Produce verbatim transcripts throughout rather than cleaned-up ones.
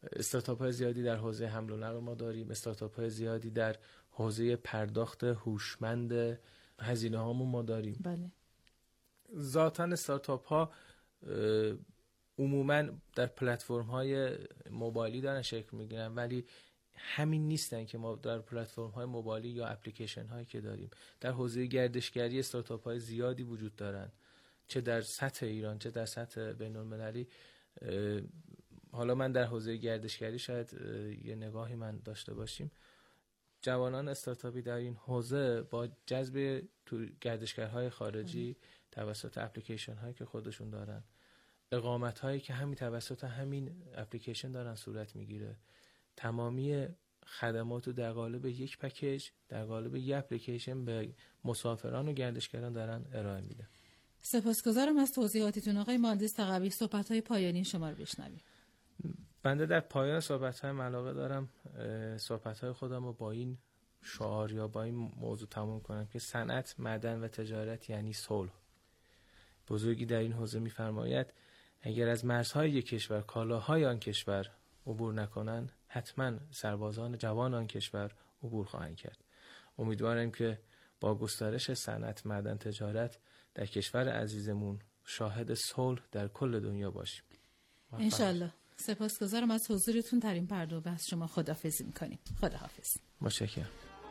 استارتاپ‌های زیادی در حوزه حمل و نقل ما داریم، استارتاپ‌های زیادی در حوزه پرداخت هوشمند هزینه هامون ما داریم. بله. ذاتاً استارتاپ‌ها عموماً در پلتفرم‌های موبایلی دارن شکل می‌گیرن، ولی همین نیستن که ما در پلتفرم‌های موبایلی یا اپلیکیشن هایی که داریم. در حوزه گردشگری استارتاپ‌های زیادی وجود دارن، چه در سطح ایران چه در سطح بین‌المللی. حالا من در حوزه گردشگری شاید یه نگاهی من داشته باشیم. جوانان استارتاپی در این حوزه با جذب تو گردشگرهای خارجی توسط اپلیکیشن هایی که خودشون دارن، اقامت هایی که همین توسط همین اپلیکیشن دارن صورت میگیره، تمامی خدمات رو در قالب یک پکیج در قالب یک اپلیکیشن به مسافران و گردشگران دارن ارائه میده. سپاسگزارم از توضیحاتتون آقای مهندس تقوی. صحبت‌های پایانی شما رو بشنویم. بنده در پایان صحبت‌های علاقه دارم صحبت‌های خودم رو با این شعار یا با این موضوع تموم کنم که صنعت، معدن و تجارت یعنی صلح. بزرگی در این حوزه می‌فرماید اگر از مرزهای یک کشور کالاهای آن کشور عبور نکنند، حتما سربازان جوان آن کشور عبور خواهند کرد. امیدوارم که با گسترش صنعت، معدن، تجارت در کشور عزیزمون شاهد صلح در کل دنیا باشیم. انشالله. سپاسگزارم از حضورتون در این برنامه. از شما خداحافظی میکنیم. خداحافظ. متشکرم.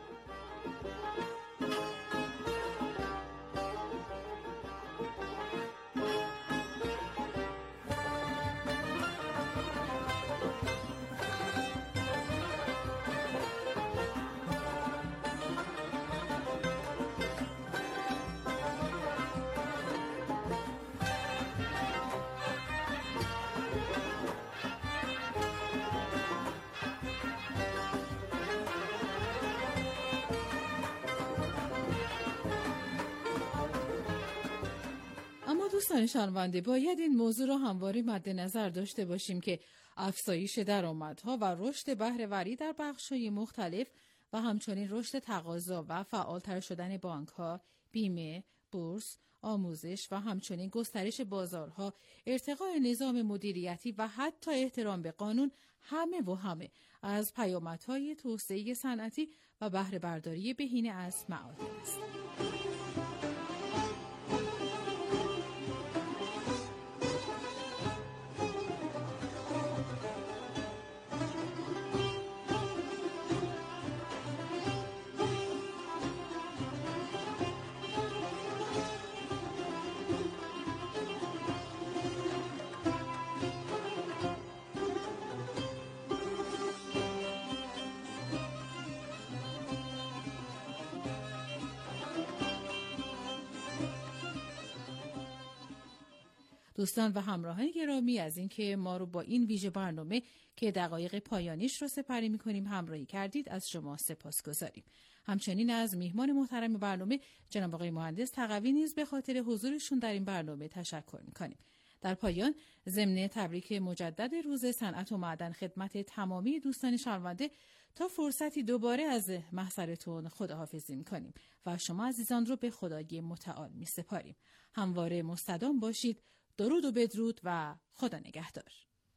دوستان شنونده، باید این موضوع را همواره مد نظر داشته باشیم که افزایش درآمدها و رشد بهره‌وری در بخش‌های مختلف و همچنین رشد تقاضا و فعالتر شدن بانک‌ها، بیمه، بورس، آموزش و همچنین گسترش بازارها، ارتقاء نظام مدیریتی و حتی احترام به قانون همه و همه از پیامدهای توسعه صنعتی و بهره برداری بهینه از معادن است. دوستان و همراهان گرامی، از اینکه ما رو با این ویژه برنامه که دقایق پایانیش رو سپری می‌کنیم همراهی کردید از شما سپاسگزاریم. همچنین از میهمان محترم برنامه جناب آقای مهندس تقوی نیز به خاطر حضورشون در این برنامه تشکر می‌کنیم. در پایان ضمن تبریک مجدد روز صنعت و معدن خدمت تمامی دوستان شنونده تا فرصتی دوباره از محضرتون خداحافظی می‌کنیم و شما عزیزان رو به خدای متعال می‌سپاریم. همواره مستدام باشید. درود و بدرود و خدا نگهدار.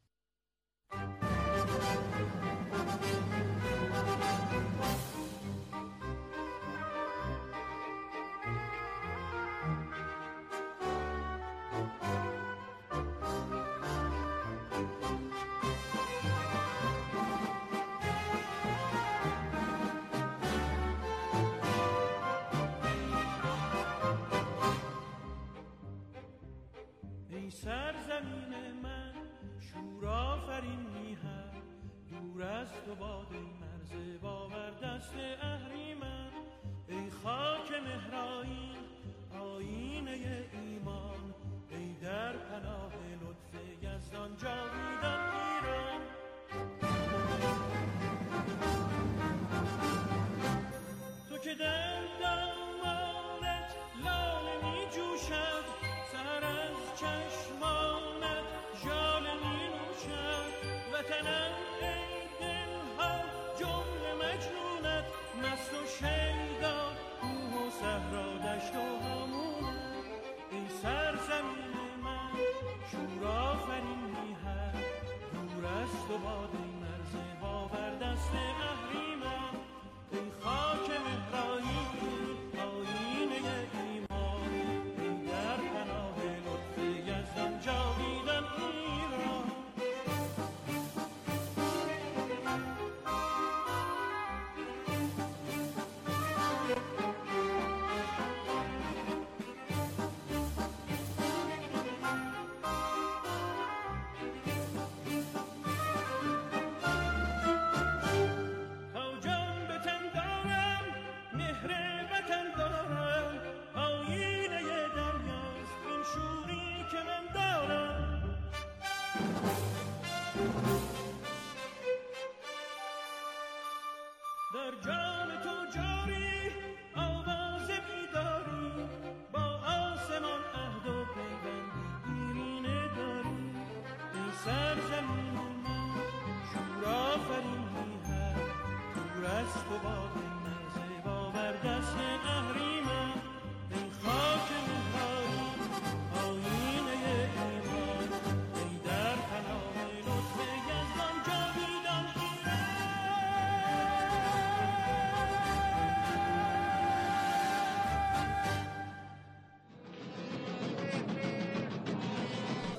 سرزمین من شور آفرین میهم، دور از تو باد مرز باور دست اهریمن. ای خاک مهرآیین آیینه ایمان، ای در پناه لطف یزدان جاویدان ایران. تو که دل دامانت لاله می جوشد، سر از چشمانت ژاله می نوشد. وطنم ای دلها جمله مجنونت، مست و شیدا کوه و صحرا دشت و همونت. ای سرزمین من شور آفرین میهم،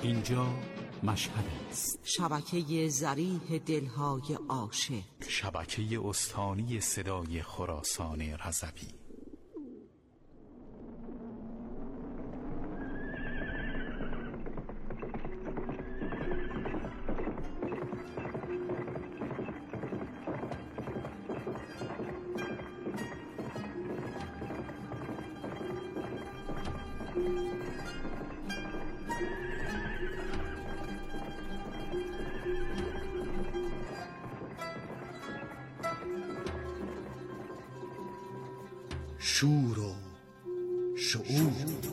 اینجا مشهد است. شبکه ذریح دلهای عاشق، شبکه استانی صدای خراسان رضوی. شور و شعور.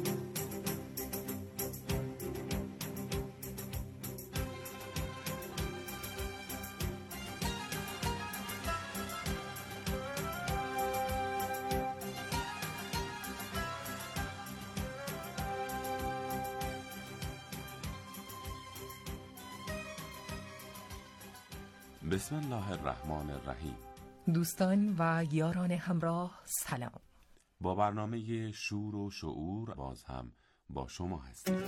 بسم الله الرحمن الرحیم. دوستان و یاران همراه سلام. با برنامه شور و شعور باز هم با شما هستیم.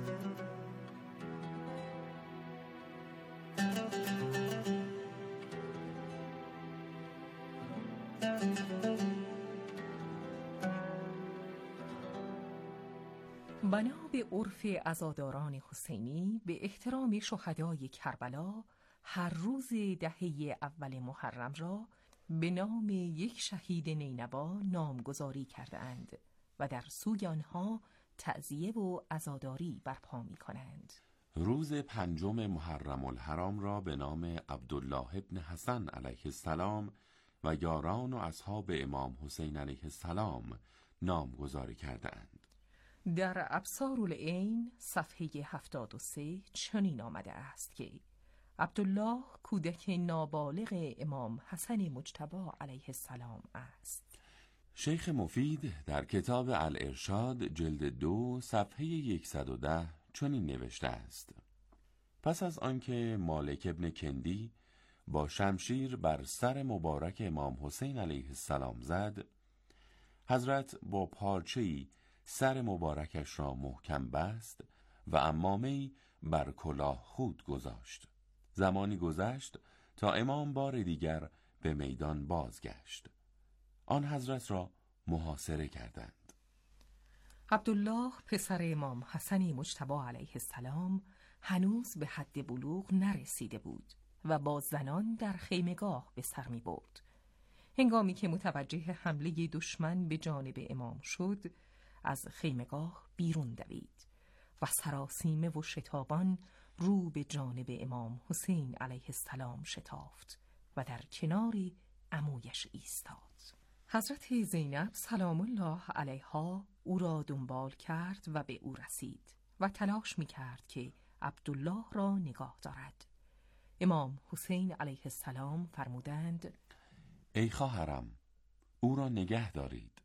بنا به عرف عزاداران حسینی به احترام شهدای کربلا هر روز دهه اول محرم را به نام یک شهید نینوا نامگذاری کرده اند و در سوی آنها تعزیه و عزاداری برپا می کنند. روز پنجم محرم الحرام را به نام عبدالله ابن حسن علیه السلام و یاران و اصحاب امام حسین علیه السلام نامگذاری کرده اند. در ابصار العین صفحه هفتاد و سه چنین آمده است که عبدالله کودک نابالغ امام حسن مجتبی علیه السلام است. شیخ مفید در کتاب الارشاد جلد دو صفحه صد و ده چنین نوشته است: پس از آنکه مالک ابن کندی با شمشیر بر سر مبارک امام حسین علیه السلام زد، حضرت با پارچه‌ای سر مبارکش را محکم بست و عمامه‌ای بر کلاه خود گذاشت. زمانی گذشت تا امام بار دیگر به میدان بازگشت. آن حضرت را محاصره کردند. عبدالله پسر امام حسن مجتبی علیه السلام هنوز به حد بلوغ نرسیده بود و با زنان در خیمگاه به سر می برد. هنگامی که متوجه حمله دشمن به جانب امام شد، از خیمگاه بیرون دوید و سراسیمه و شتابان رو به جانب امام حسین علیه السلام شتافت و در کناری عمویش ایستاد. حضرت زینب سلام الله علیها او را دنبال کرد و به او رسید و تلاش می کرد که عبدالله را نگاه دارد. امام حسین علیه السلام فرمودند: ای خواهرم، او را نگه دارید.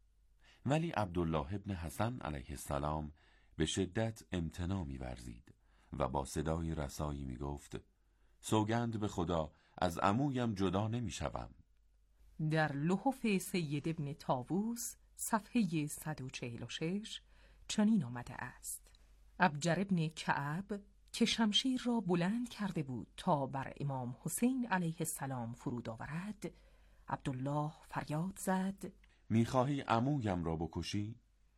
ولی عبدالله ابن حسن علیه السلام به شدت امتناع می ورزید و با صدای رسایی می گفت: سوگند به خدا از عمویم جدا نمی شوم. در لحف سید ابن طاووس صفحه صد و چهل و شش چنین آمده است: ابجر ابن کعب که شمشیر را بلند کرده بود تا بر امام حسین علیه السلام فرود آورد، عبدالله فریاد زد: میخواهی عمویم را بکشی؟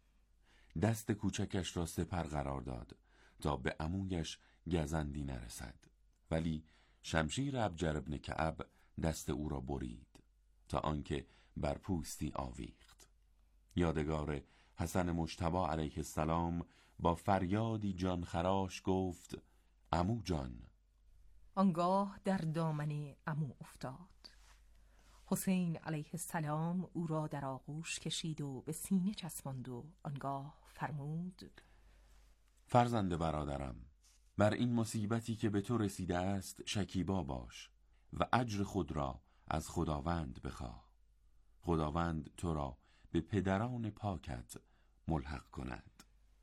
دست کوچکش را سپر قرار داد تا به عمویش گزندی نرسد، ولی شمشیر ابجر ابن کعب دست او را برید تا آنکه بر پوستی آویخت. یادگار حسن مجتبی علیه السلام با فریادی جان خراش گفت: عمو جان. آنگاه در دامن عمو افتاد. حسین علیه السلام او را در آغوش کشید و به سینه چسباند و آنگاه فرمود: فرزند برادرم، بر این مصیبتی که به تو رسیده است شکیبا باش و اجر خود را از خداوند بخواه. خداوند تو را به پدران پاکت ملحق کند.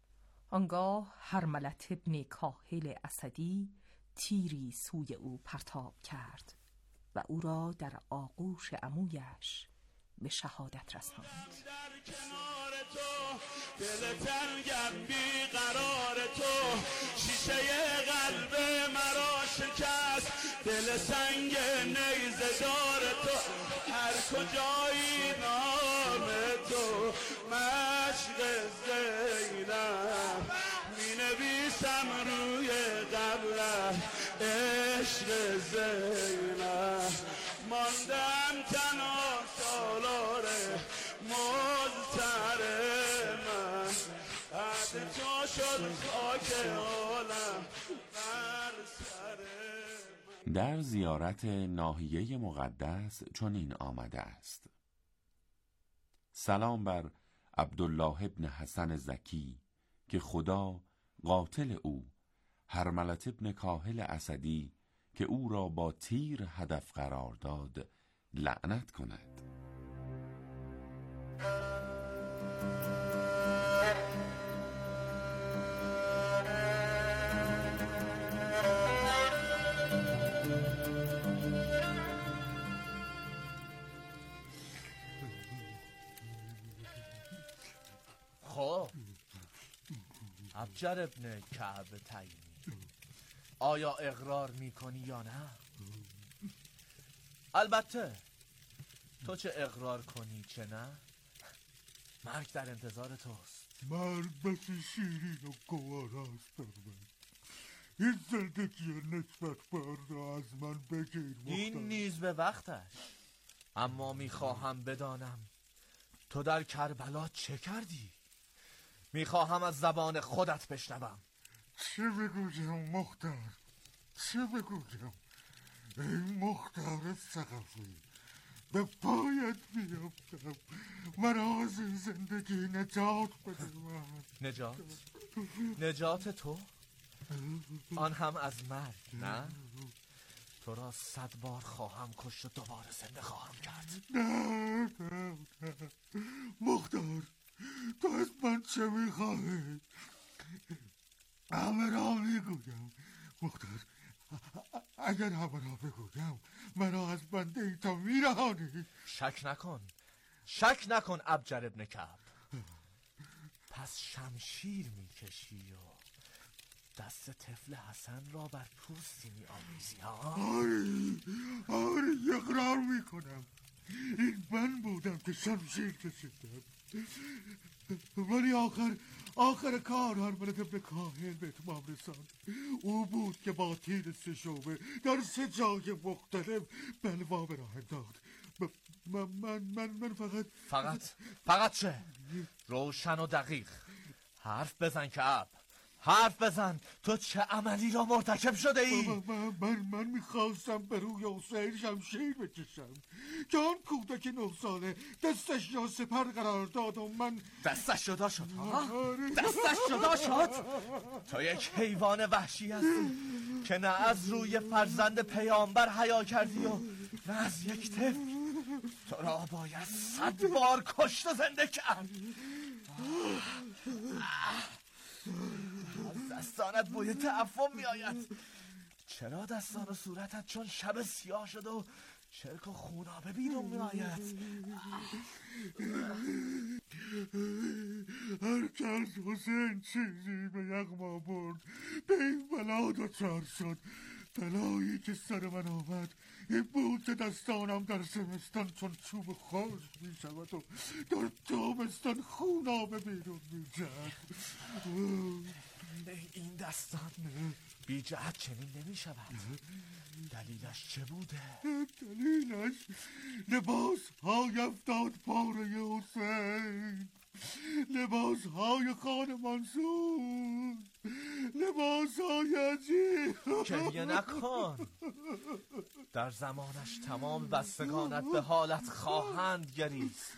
آنگاه هرملت ابن کاهل اسدی تیری سوی او پرتاب کرد و او را در آغوش عمویش به شهادت رساند. در کنار تو دل تنگم بی قرار تو، شیشه قلب مرا شکست دل سنگ نیزه دار تو، هر کجایی نام تو مشق زینم می نویسم روی قبرم عشق زینم، ماندم تنها سالار مزتر من، عهد تو شد خاک عالم بر سر من. در زیارت ناحیه مقدس چنین آمده است: سلام بر عبدالله ابن حسن زکی که خدا قاتل او، هرملت ابن کاهل اسدی که او را با تیر هدف قرار داد لعنت کند. خب ابجر ابن کعب تیمی، آیا اقرار میکنی یا نه؟ البته تو چه اقرار کنی چه نه، مرگ در انتظار توست. مرگ بسی شیرین و گوارست بر من، این زندگی نسبت بر را از من بگیر مختار. این نیز به وقتش، اما میخواهم بدانم تو در کربلا چه کردی؟ میخواهم از زبان خودت بشنوم. چه بگویم مختار، چه بگویم؟ ای مختار ثقفی، به پایت بیافتم، مرا از این زندگی نجات بده. من نجات؟ نجات تو؟ آن هم از مرگ نه؟ تو را صد بار خواهم کشت و دوباره زنده خواهم کرد. نه نه نه مختار، تو از من چه میخواهی؟ همه را میگویم مختار، اگر همه را بگویم مرا از بنده ای تا میرهانی. شک نکن، شک نکن ابجر ابن کعب. پس شمشیر میکشی و دست طفل حسن را بر پوستی می آویزی ها؟ آری آری اقرار میکنم، این من بودم که شمشیر کشیدم، ولی آخر آخر کار هرملت ابن کاهل به اتمام رساند. او بود که با تیر سه شعبه در سه جای مختلف بلوا به راه انداخت. من من من من فقط فقط فقط چه؟ روشن و دقیق حرف بزن کعب، حرف بزن. تو چه عملی را مرتکب شده ای؟ من من, من, من میخواستم به روی حسین شمشیر بکشم که آن کودک نه ساله دستش را سپر قرار داد و من دستش جدا شد ها؟ دستش جدا شد؟ تو یک حیوان وحشی هستی که نه از روی فرزند پیامبر حیا کردی و نه از یک طفل. تو را باید صد بار کشت و زنده کرد. از دستانت بوی تعفن می آید. چرا دستان و صورتت چون شب سیاه شد و چرک و خونابه بیرون می آید؟ هر کس حسین چیزی به یغما برد به این بلا دچار شد. بلایی که سر من آمد این بود که دستانم در زمستان چون چوب خشک می شود و در تابستان خونابه بیرون می جد. این دستان بی جهت چنین نمی شود. دلیلش چه بوده؟ دلیلش لباس های افتاد پاره حسین، لباس های خان منصور، لباس های عجیب. گریه نکن، در زمانش تمام بستگانت به حالت خواهند گریست.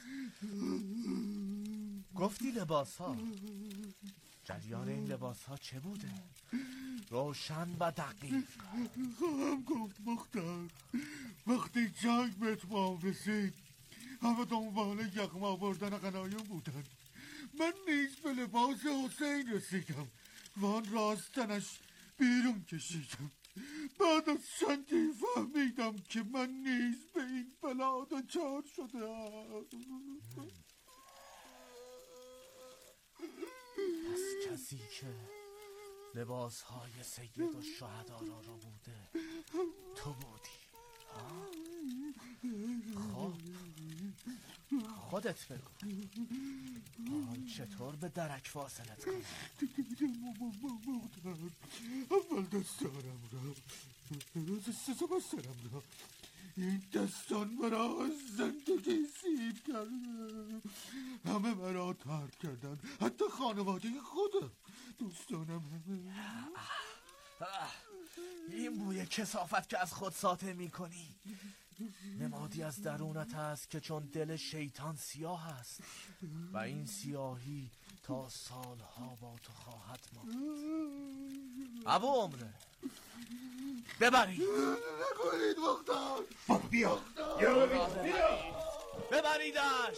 گفتی لباس ها، جریان این لباس ها چه بوده؟ روشن و دقیق. خواهم گفت مختار، وقتی جنگ به اتمام رسید همه دنبال یغما بردن غنایم بودند. من نیز به لباس حسین رسیدم و آن را از تنش بیرون کشیدم. بعد از چندی فهمیدم که من نیز به این بلا دچار شدم. پس کسی که لباسهای سید و شهدا را رو بوده تو بودی. خب خودت بگو حال چطور به درک واصلت کنی؟ اول دستانم را سرم را این دستان مرا از زندگی سیر کردن. همه مرا ترک کردن، حتی خانواده خودم، دوستانم همه. این بوی کثافت که از خود ساطع می کنی نمادی از درونت است که چون دل شیطان سیاه است و این سیاهی تا سالها با تو خواهد ماند. ابو عمره ببرید نکنید مختار، بیا ببریدش.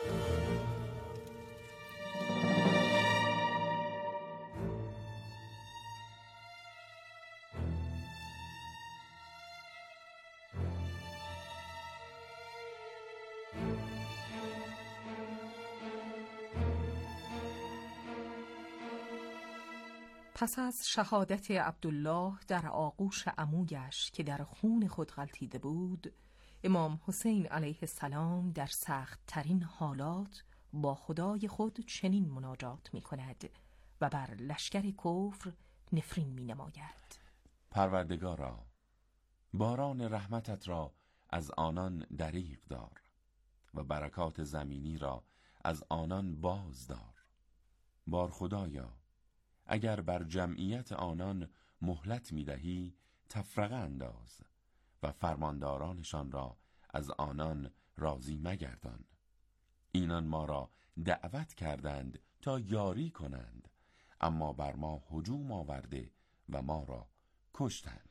پس از شهادت عبدالله در آغوش عمویش که در خون خود غلطیده بود، امام حسین علیه السلام در سخت ترین حالات با خدای خود چنین مناجات می کند و بر لشکر کفر نفرین می نماید. پروردگارا، باران رحمتت را از آنان دریغ دار و برکات زمینی را از آنان باز دار. بار خدایا، اگر بر جمعیت آنان مهلت می دهی تفرقه انداز و فرماندارانشان را از آنان راضی مگردان. اینان ما را دعوت کردند تا یاری کنند، اما بر ما هجوم آورده و ما را کشتند.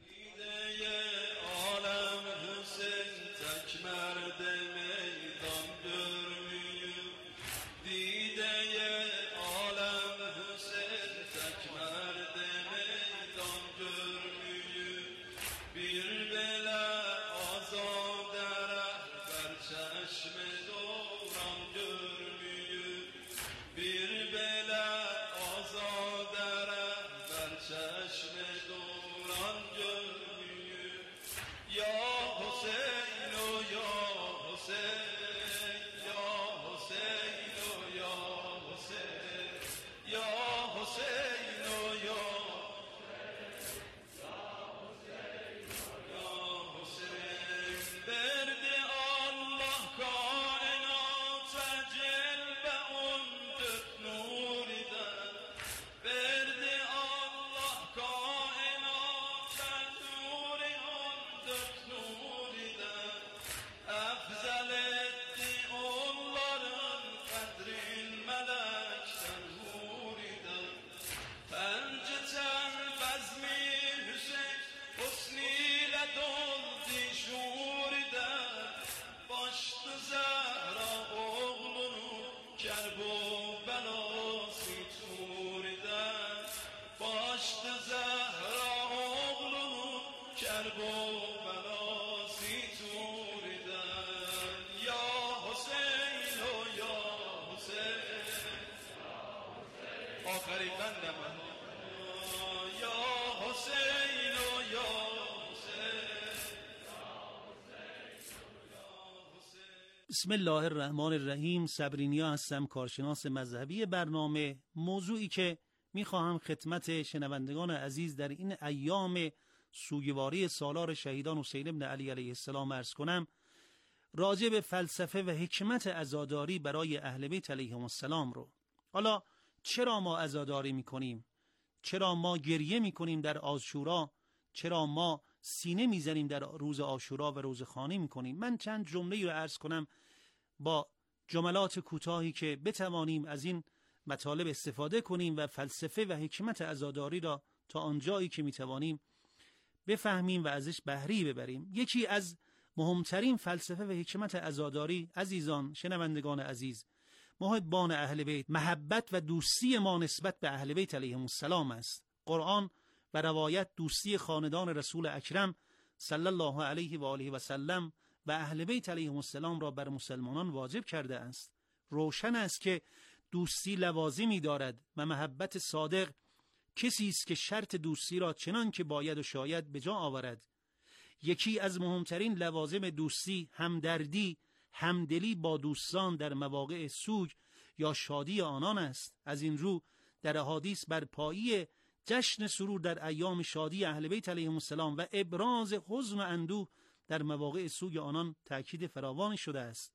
بسم الله الرحمن الرحیم. صبرینیا هستم، کارشناس مذهبی برنامه. موضوعی که میخواهم خدمت شنوندگان عزیز در این ایام سوگواری سالار شهیدان حسین بن علی علیه السلام عرض کنم، راجع به فلسفه و حکمت عزاداری برای اهل بیت علیهم السلام رو. حالا چرا ما عزاداری میکنیم؟ چرا ما گریه میکنیم در عاشورا؟ چرا ما سینه میزنیم در روز عاشورا و روزخوانی میکنیم؟ من چند جمله رو عرض کنم با جملات کوتاهی که بتوانیم از این مطالب استفاده کنیم و فلسفه و حکمت عزاداری را تا آنجایی که میتوانیم بفهمیم و ازش بهره ببریم. یکی از مهمترین فلسفه و حکمت عزاداری، عزیزان شنوندگان عزیز، محبان اهل بیت، محبت و دوستی ما نسبت به اهل بیت علیهم السلام است. قرآن و روایت دوستی خاندان رسول اکرم صلی الله علیه و آله و سلم و اهل بیت علیهم السلام را بر مسلمانان واجب کرده است. روشن است که دوستی لوازمی دارد و محبت صادق کسی است که شرط دوستی را چنان که باید و شاید به جا آورد. یکی از مهمترین لوازم دوستی همدردی، همدلی با دوستان در مواقع سوگ یا شادی آنان است. از این رو در احادیث بر پایی جشن سرور در ایام شادی اهل بیت علیهم السلام و ابراز حزن و اندوه در مواقع سوگ آنان تأکید فراوانی شده است.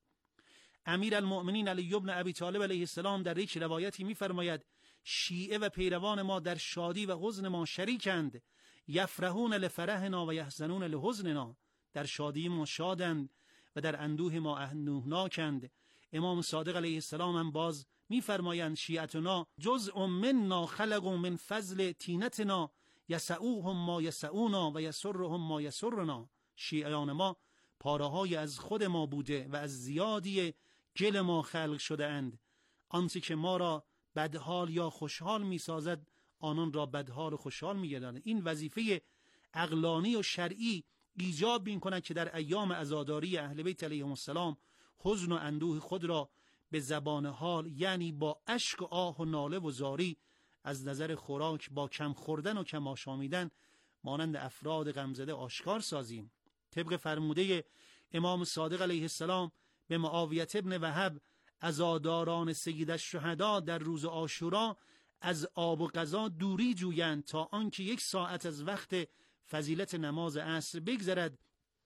امیر المؤمنین علی بن ابی طالب علیه السلام در یک روایتی می‌فرماید شیعه و پیروان ما در شادی و حزن ما شریکند، یفرحون لفرحنا و یحزنون لحزننا، در شادی ما شادند و در اندوه ما اندوهناکند. امام صادق علیه السلام هم باز می‌فرمایند شیعتنا جزء منا خلقوا من فضل تینتنا یسعوهم ما یسعونا و یسرهم ما یسرنا. شیعیان ما پاره‌های از خود ما بوده و از زیادی گل ما خلق شده اند. آنچه که ما را بدحال یا خوشحال می‌سازد آنان را بدحال و خوشحال می‌گرداند. این وظیفه عقلانی و شرعی ایجاب می‌کند که در ایام عزاداری اهل بیت علیهم السلام حزن و اندوه خود را به زبان حال، یعنی با اشک و آه و ناله و زاری، از نظر خوراک با کم خوردن و کم آشامیدن مانند افراد غمزده آشکار سازیم. طبق فرموده امام صادق علیه السلام به معاویه ابن وهب، عزاداران سید الشهدا در روز عاشورا از آب و غذا دوری جویند تا آنکه یک ساعت از وقت فضیلت نماز عصر بگذرد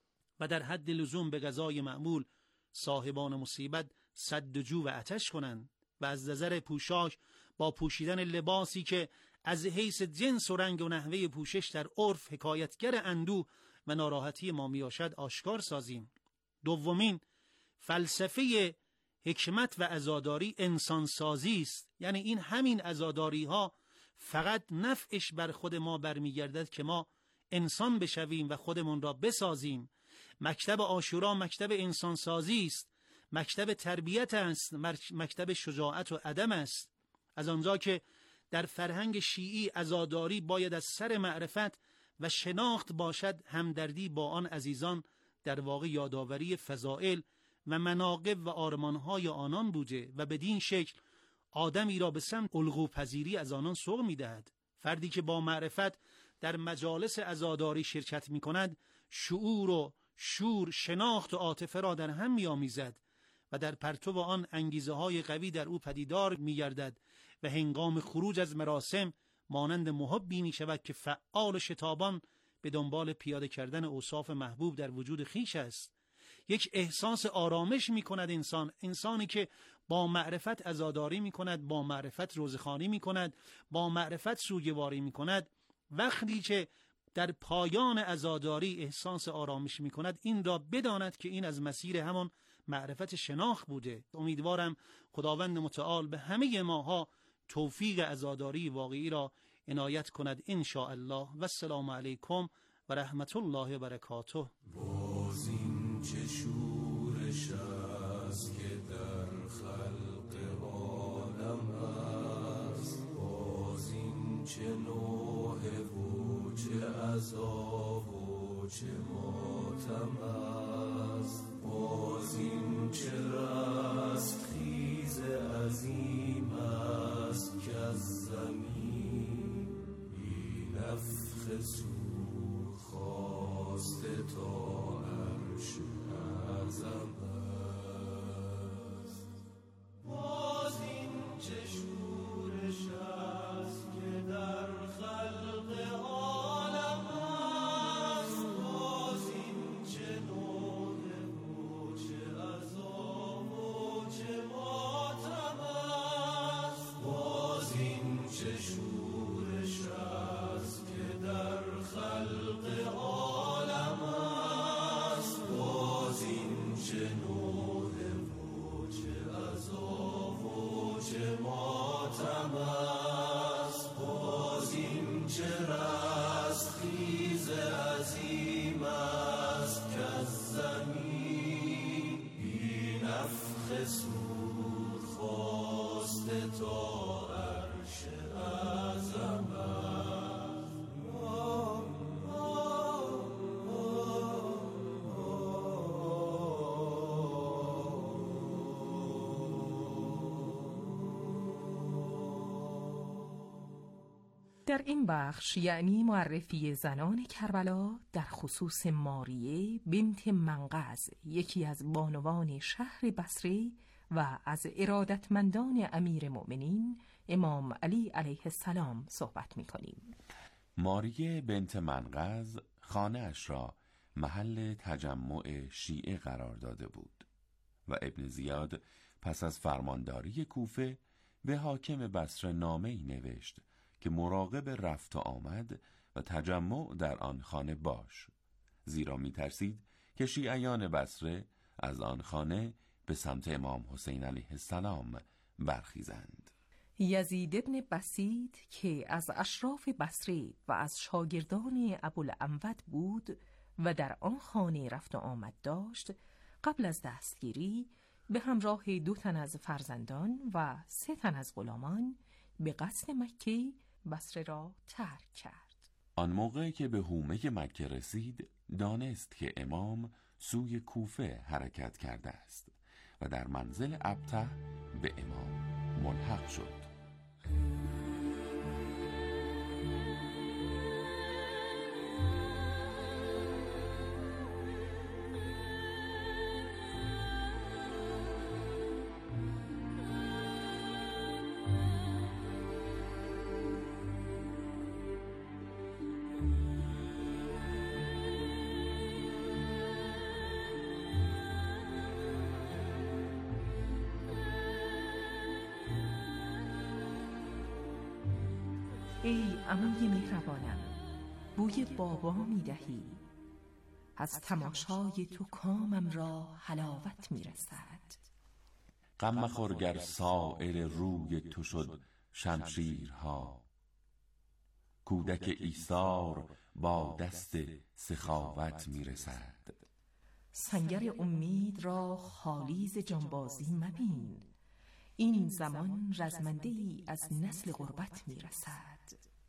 و در حد لزوم به غذای معمول صاحبان مصیبت سد جو و عطش کنند. و از نظر پوشاک با پوشیدن لباسی که از حیث جنس و رنگ و نحوه پوشش در عرف حکایتگر اندوه و ناراحتی ما میاشد آشکار سازیم. دومین فلسفه حکمت و عزاداری انسان سازی است. یعنی این همین عزاداری ها فقط نفعش بر خود ما برمیگردد که ما انسان بشویم و خودمون را بسازیم. مکتب عاشورا مکتب انسان سازی است، مکتب تربیت است، مکتب شجاعت و عدم است. از آنجا که در فرهنگ شیعی عزاداری باید از سر معرفت و شناخت باشد، همدردی با آن عزیزان در واقع یادآوری فضائل و مناقب و آرمانهای آنان بوده و بدین شکل آدمی را به سمت الغو پذیری از آنان سوق می‌دهد. فردی که با معرفت در مجالس عزاداری شرکت می‌کند، شعور و شور، شناخت و عاطفه را در هم می‌آمیزد و در پرتو آن انگیزه‌های قوی در او پدیدار می‌گردد و هنگام خروج از مراسم مانند محبی می‌شود که فعال و شتابان به دنبال پیاده کردن اوصاف محبوب در وجود خویش است. یک احساس آرامش می‌کند انسان، انسانی که با معرفت عزاداری می‌کند، با معرفت روزخوانی می‌کند، با معرفت سوگواری می‌کند. وقتی که در پایان عزاداری احساس آرامش می‌کند، این را بداند که این از مسیر همان معرفت شناخت بوده. امیدوارم خداوند متعال به همه ماها توفیق عزاداری واقعی را عنایت کند ان شاء الله. و السلام علیکم و رحمت الله و برکاته. باز این چه شورش است که در خلق عالم است، باز این چه نوحه و چه عذاب و چه ماتم است، باز این چه رستخیز عظیم است که از زمین بی نفخ صور خواسته تا عرش اعظم است. باز این چه شورش است که در خلق عالم است، باز این چه نور در این بخش یعنی معرفی زنان کربلا در خصوص ماریه بنت منقذ، یکی از بانوان شهر بصره و از ارادتمندان امیر مؤمنین امام علی علیه السلام صحبت می کنیم. ماریه بنت منقذ خانه اش را محل تجمع شیعه قرار داده بود و ابن زیاد پس از فرمانداری کوفه به حاکم بصره نامه‌ای نوشت که مراقب رفت و آمد و تجمع در آن خانه باش، زیرا می ترسید که شیعیان بصره از آن خانه به سمت امام حسین علیه السلام برخیزند. یزید ابن بسیط که از اشراف بصره و از شاگردان ابوالعنود بود و در آن خانه رفت و آمد داشت، قبل از دستگیری به همراه دو تن از فرزندان و سه تن از غلامان به قصد مکه بصره را ترک کرد. آن موقع که به حومه مکه رسید دانست که امام سوی کوفه حرکت کرده است و در منزل ابته به امام ملحق شد. ای عموی مهربانم، بوی بابا می دهی، از تماشای تو کامم را حلاوت می رسد. غم مخور گر سائل روی تو شد شمشیرها، کودک ایثار با دست سخاوت می رسد. سنگر امید را خالی ز جانبازی مبین، این زمان رزمنده ای از نسل غربت می رسد.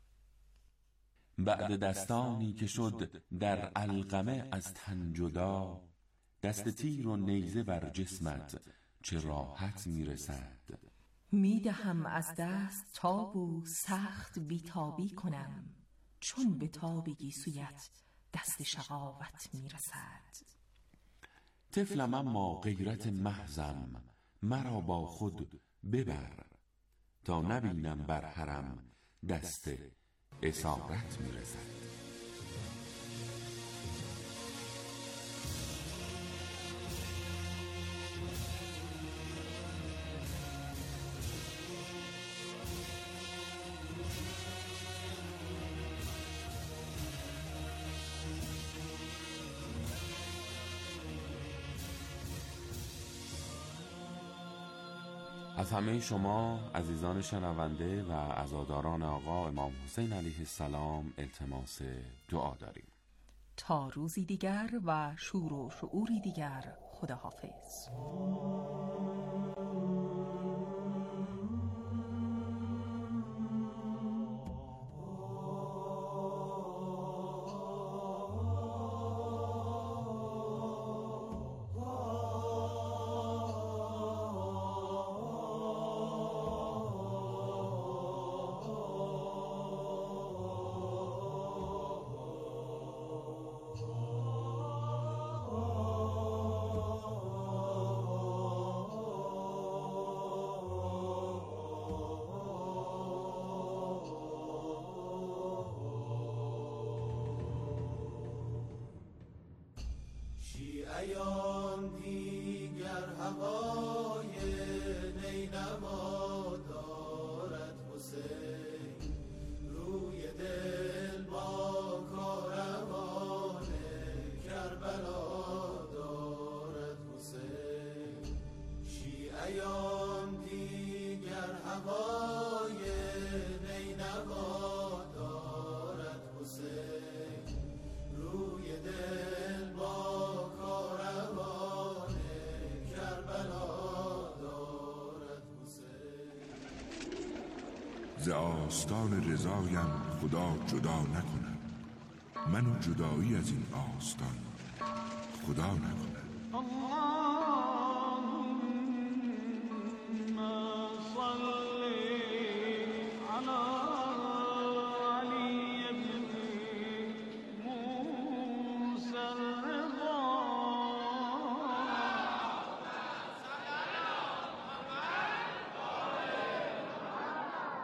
بعد دستانی که شد در علقمه از تن جدا، دست تیر و نیزه بر جسمت چه راحت می رسد. می دهم از دست تاب و سخت بیتابی کنم، چون به تاب گیسویت دست شقاوت می رسد. طفلم اما غیرت محضم، مرا با خود ببر، تا نبینم بر حرم دست اسارت می رسد. از همه شما عزیزان شنونده و عزاداران آقا امام حسین علیه السلام التماس دعا داریم. تا روزی دیگر و شور و شعوری دیگر، خداحافظ. شیعیان دیگر هوای نینوا دارد حسین، روی دل با کاروان کربلا دارد حسین. شیعیان دیگر هوای نینوا دارد حسین، روی دل با ز آستان رضایم خدا جدا نکنم، منو جدایی از این آستان خدا نکنم. اللهم صل علی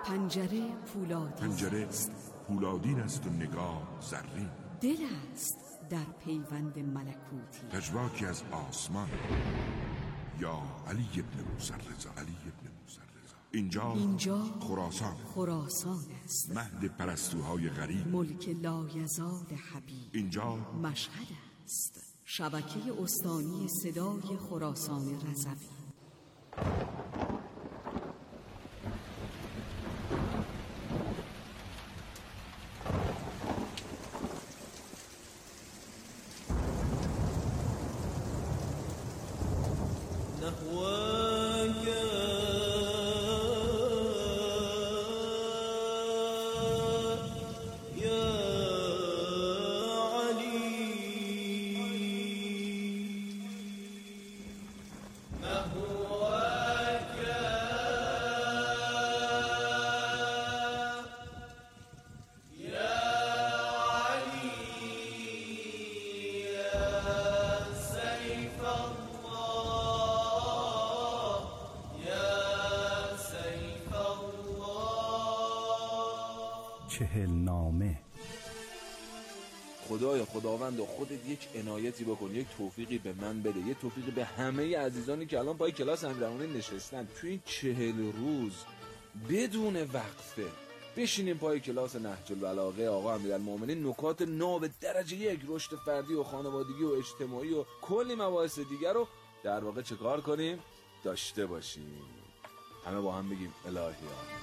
پنجره پولادین پنجره است، پولادین است و نگاه زرین. دل است در پیوند ملکوتی، پژواکی از آسمان. یا علی ابن موسی رضا، علی ابن موسی رضا. اینجا اینجا خراسان خراسان است، مهد پرستوهای غریب، ملک لایزال حبیب. اینجا مشهد است، شبکه استانی صدای خراسان رضوی. چهل نامه. خدای خداوند خودت یک عنایتی بکن، یک توفیقی به من بده، یک توفیقی به همه عزیزانی که الان پای کلاس امیرالمومنین نشستن. توی این چهل روز بدون وقفه بشینیم پای کلاس نهج البلاغه آقا امیرالمومنین، نکات ناب درجه یک، رشد فردی و خانوادگی و اجتماعی و کلی مباحث دیگر رو در واقع چه کار کنیم؟ داشته باشیم. همه با هم بگیم الهی آمین.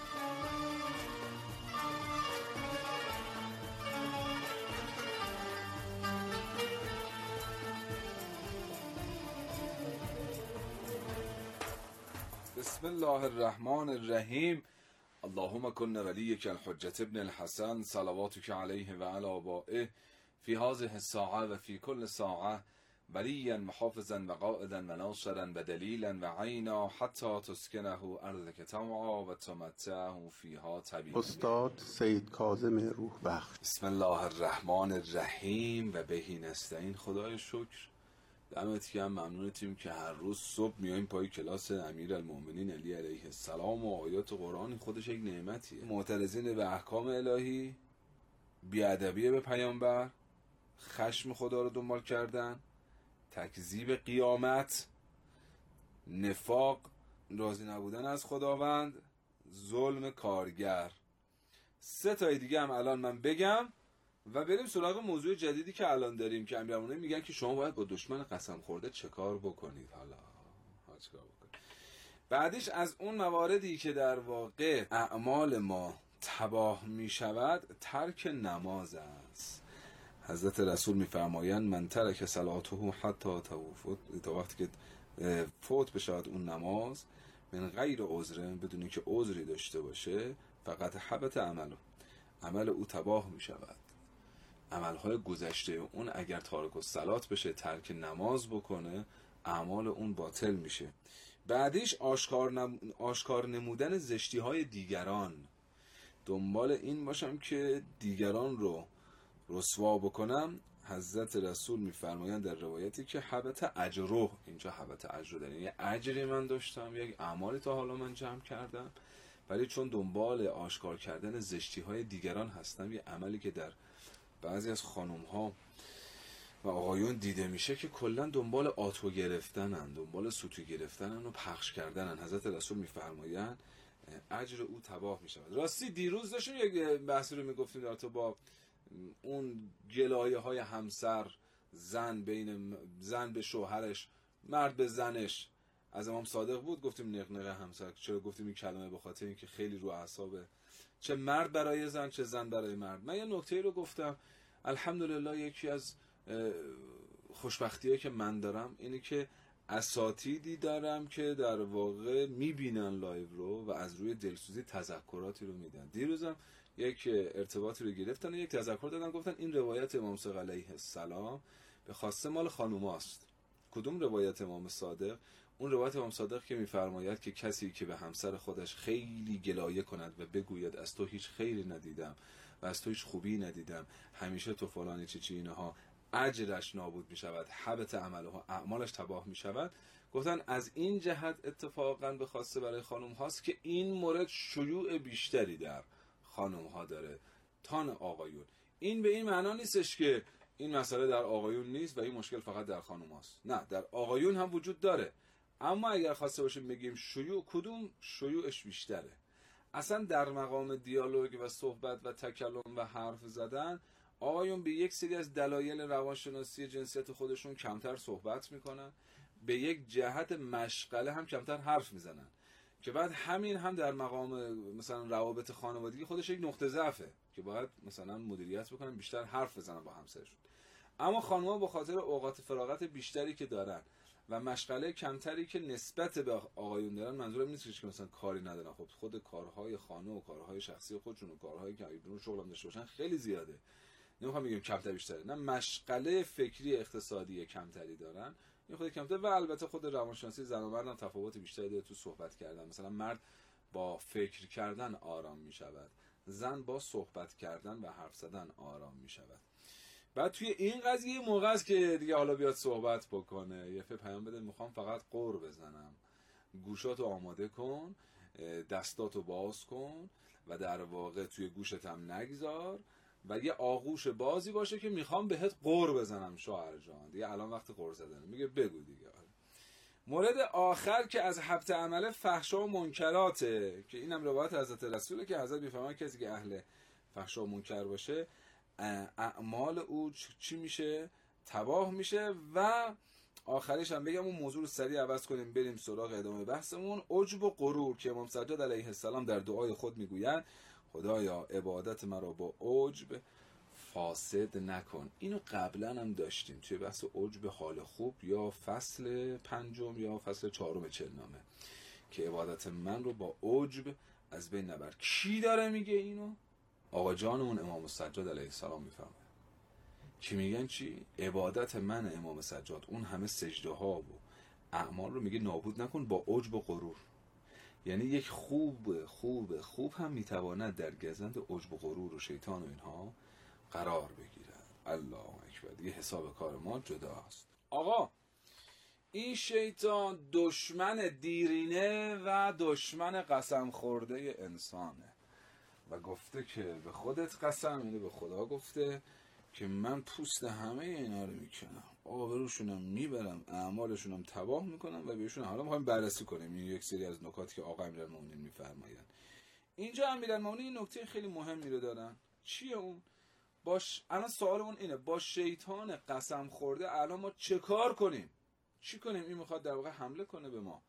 بسم الله الرحمن الرحیم. اللهم کن ولیک الحجة ابن الحسن صلواتک علیه و علی آبائه فی هذه الساعه و فی کل ساعه ولیا محافظا و قائدا و ناصرا و دلیلا و عینا حتی تسکنه ارضک طوعا و تمتعه فیها طویلا. استاد سید کاظم روح بخش. بسم الله الرحمن الرحیم و بهی نستعین. خدای شکر، دمت گرم، ممنونتیم که هر روز صبح میایم پای کلاس امیرالمومنین علی علیه السلام و آیات قرآن خودش یک نعمتیه. معترضین به احکام الهی، بیادبی به پیامبر، خشم خدا رو دنبال کردن، تکذیب قیامت، نفاق، راضی نبودن از خداوند، ظلم کارگر. سه تای دیگه هم الان من بگم و بریم سراغ موضوع جدیدی که الان داریم که امیرالمومنین میگن که شما باید با دشمن قسم خورده چه کار بکنید. حالا چه کار بکنید؟ بعدش از اون مواردی که در واقع اعمال ما تباه میشود ترک نماز است. حضرت رسول میفرمایند من ترک صلاته حتی توفت، تا وقتی که فوت بشود اون نماز، من غیر عذر، بدون اینکه عذری داشته باشه، فقط حبط عمله، عمل او تباه میشود. عملهای گذشته اون اگر تارک الصلات بشه، ترک نماز بکنه، اعمال اون باطل میشه. بعدیش آشکار, نم... آشکار نمودن زشتی های دیگران. دنبال این باشم که دیگران رو رسوا بکنم. حضرت رسول میفرمایند در روایتی که حبط اجره، اینجا حبط اجره داریم، یه اجری من داشتم، یک اعمالی تا حالا من جمع کردم، ولی چون دنبال آشکار کردن زشتی های دیگران هستم، یه عملی که در بعضی از خانم ها و آقایون دیده میشه که کلا دنبال آتو گرفتنن، دنبال سوتو گرفتنن و پخش کردنن. حضرت رسول میفرمایند اجر او تباه میشود. راستی دیروز داشتیم یک بحثی رو میگفتیم در تو با اون گلایه های همسر، زن بین زن به شوهرش، مرد به زنش. از امام صادق بود گفتیم نقنقه همسر. چرا گفتیم این کلمه؟ به خاطر اینکه خیلی رو اعصابه، چه مرد برای زن چه زن برای مرد. من یه نکته رو گفتم، الحمدلله یکی از خوشبختیه که من دارم اینه که اساتیدی دارم که در واقع میبینن لایو رو و از روی دلسوزی تذکراتی رو میدن. دیروزم یک ارتباطی رو گرفتن و یک تذکر دادن، گفتن این روایت امام صادق علیه السلام به خاصه مال خانوماست. کدوم روایت امام صادق؟ اون روایت امام صادق که میفرماید که کسی که به همسر خودش خیلی گلایه کند و بگوید از تو هیچ خیری ندیدم و از تو هیچ خوبی ندیدم، همیشه تو فلانی چی چی اینها، اجرش نابود می شود، حبط عمله و اعمالش تباه می شود. گفتن از این جهت اتفاقا به خاصه برای خانم هاست که این مورد شیوع بیشتری در خانم ها داره تا آقایون. این به این معنا نیستش که این مسئله در آقایون نیست و این مشکل فقط در خانم هاست. نه، در آقایون هم وجود داره، اما اگر خواسته باشیم بگیم شیوع، کدوم شیوعش بیشتره؟ اصلا در مقام دیالوگ و صحبت و تکلم و حرف زدن، آقایون به یک سری از دلایل روانشناسی جنسیت خودشون کمتر صحبت میکنن، به یک جهت مشغله هم کمتر حرف میزنن، که بعد همین هم در مقام مثلا روابط خانوادگی خودش یک نقطه ضعفه که باید مثلا مدیریت بکنن، بیشتر حرف بزنن با همسرشون. اما خانم‌ها به خاطر اوقات فراغت بیشتری که دارن و مشغله کمتری که نسبت به آقایون دارن، منظورم نیست که مثلا کاری ندارن، خب خود کارهای خانه و کارهای شخصی خودشون و کارهایی که ایشون شغل هم داشته باشن خیلی زیاده، نمیخوام بگم کمتر بیشتره، نه، مشغله فکری اقتصادی کمتری دارن، این خود کمتر. و البته خود روانشناسی زن و مرد هم تفاوت بیشتری داره تو صحبت کردن. مثلا مرد با فکر کردن آرام میشود، زن با صحبت کردن و حرف زدن آرام میشود. بعد توی این قضیه موقع است که دیگه حالا بیاد صحبت بکنه، یه پیام بده میخوام فقط قور بزنم، گوشاتو آماده کن، دستاتو باز کن و در واقع توی گوشت هم نگذار و یه آغوش بازی باشه که میخوام بهت قور بزنم شوهر جان، دیگه الان وقت قور زدنه. میگه بگو دیگه. مورد آخر که از حبط عمل فحشا و منکراته، که اینم روایت حضرت رسوله که حضرت میفرمایند کسی که اهل فحشا و منکر باشه اعمال او چی میشه؟ تباه میشه. و آخرش هم بگم اون موضوع رو سریع عوض کنیم بریم سراغ ادامه بحثمون. عجب و غرور که امام سجاد علیه السلام در دعای خود میگویند خدایا عبادت مرا با عجب فاسد نکن. اینو قبلا هم داشتیم توی بحث عجب حال خوب یا فصل پنجم یا فصل چهارم چهلنامه که عبادت من رو با عجب از بین نبر. کی داره میگه اینو؟ آقا جانمون امام سجاد علیه السلام میفهمه که میگن چی؟ عبادت من امام سجاد اون همه سجده ها و اعمال رو میگه نابود نکن با عجب و غرور. یعنی یک خوب خوب خوب هم میتواند در گزند عجب و غرور و شیطان و اینها قرار بگیرد. الله اکبر، دیگه حساب کار ما جداست. آقا این شیطان دشمن دیرینه و دشمن قسم خورده انسانه و گفته که به خودت قسم، اینو به خدا گفته که من پوست همه اینا رو میکنم، آبروشونم میبرم، اعمالشونم تباه میکنم و بهشون. حالا میخوایم بررسی کنیم این یک سری از نکاتی که آقا امیرالمومنین میفرمایند. اینجا امیرالمومنین نکته خیلی مهمی رو دارن. چیه اون؟ باش الان سوالمون اینه، با شیطان قسم خورده الان ما چه کار کنیم؟ چی کنیم؟ این میخواد در واقع حمله کنه به ما.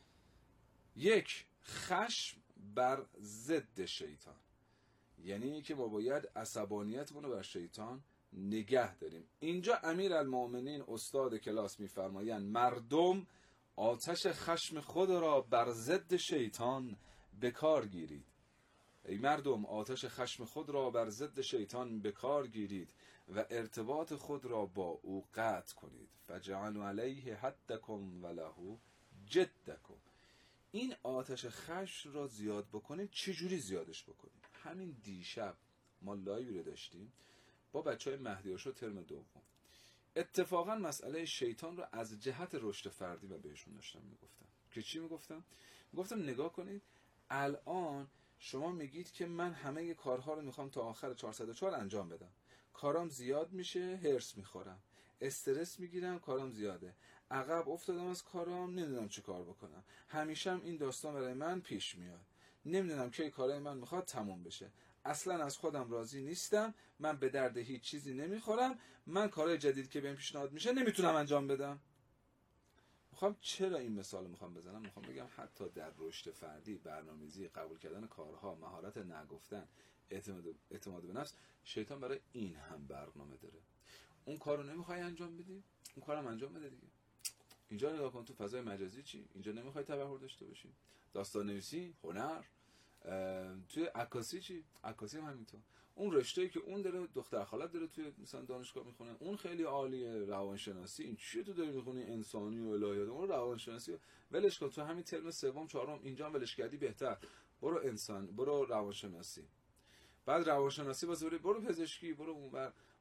یک، خشم بر ضد شیطان، یعنی که ما باید عصبانیتمون رو بر شیطان نگه داریم. اینجا امیرالمومنین استاد کلاس میفرمایند مردم آتش خشم خود را بر ضد شیطان به کار گیرید. ای مردم آتش خشم خود را بر ضد شیطان به کار گیرید و ارتباط خود را با او قطع کنید. فجعلوا علیه حدکم و له جدکم. این آتش خشم را زیاد بکنید. چجوری زیادش بکنید؟ همین دیشب ما لایو رو داشتیم با بچه های مهدیاشو ترم دوم. اتفاقا مسئله شیطان رو از جهت رشد فردی و بهشون داشتم میگفتم که چی میگفتم؟ میگفتم نگاه کنید الان شما میگید که من همه کارها رو میخوام تا آخر چهارصد و چهار انجام بدم، کارام زیاد میشه، هرس میخورم، استرس میگیرم، کارام زیاده، عقب افتادم از کارام، نمیدونم چه کار بکنم، همیشه هم این داستان برای من پیش میاد، نمیدونم کی کارای من میخواد تموم بشه، اصلا از خودم راضی نیستم، من به درد هیچ چیزی نمیخورم، من کارهای جدید که بهم پیشنهاد میشه نمیتونم انجام بدم. میخوام چرا این مثال میخوام بزنم؟ میخوام بگم حتی در رشد فردی، برنامه‌ریزی، قبول کردن کارها، مهارت نگفتن، اعتماد اعتماد به نفس، شیطان برای این هم برنامه داره. اون کارو نمیخوای انجام بدی، اون کارم انجام بده دیگه. اینجا نگاه کن تو فضای مجازی چی؟ اینجا نمیخوای تبحر داشته باشی؟ داستان نویسی، هنر، توی عکاسی چی؟ عکاسی هم همینطور. اون رشته‌ای که اون داره، دختر خالت داره توی مثلا دانشگاه میخونه، اون خیلی عالیه. روانشناسی، این چیه تو داری میخونی؟ انسانی و الهیات، اون روانشناسی ولش کن. تو همین ترم سوم چهارم اینجا ولش کردی بهتر، برو انسان، برو روانشناسی، بعد روانشناسی باز برو برو پزشکی، برو اونور،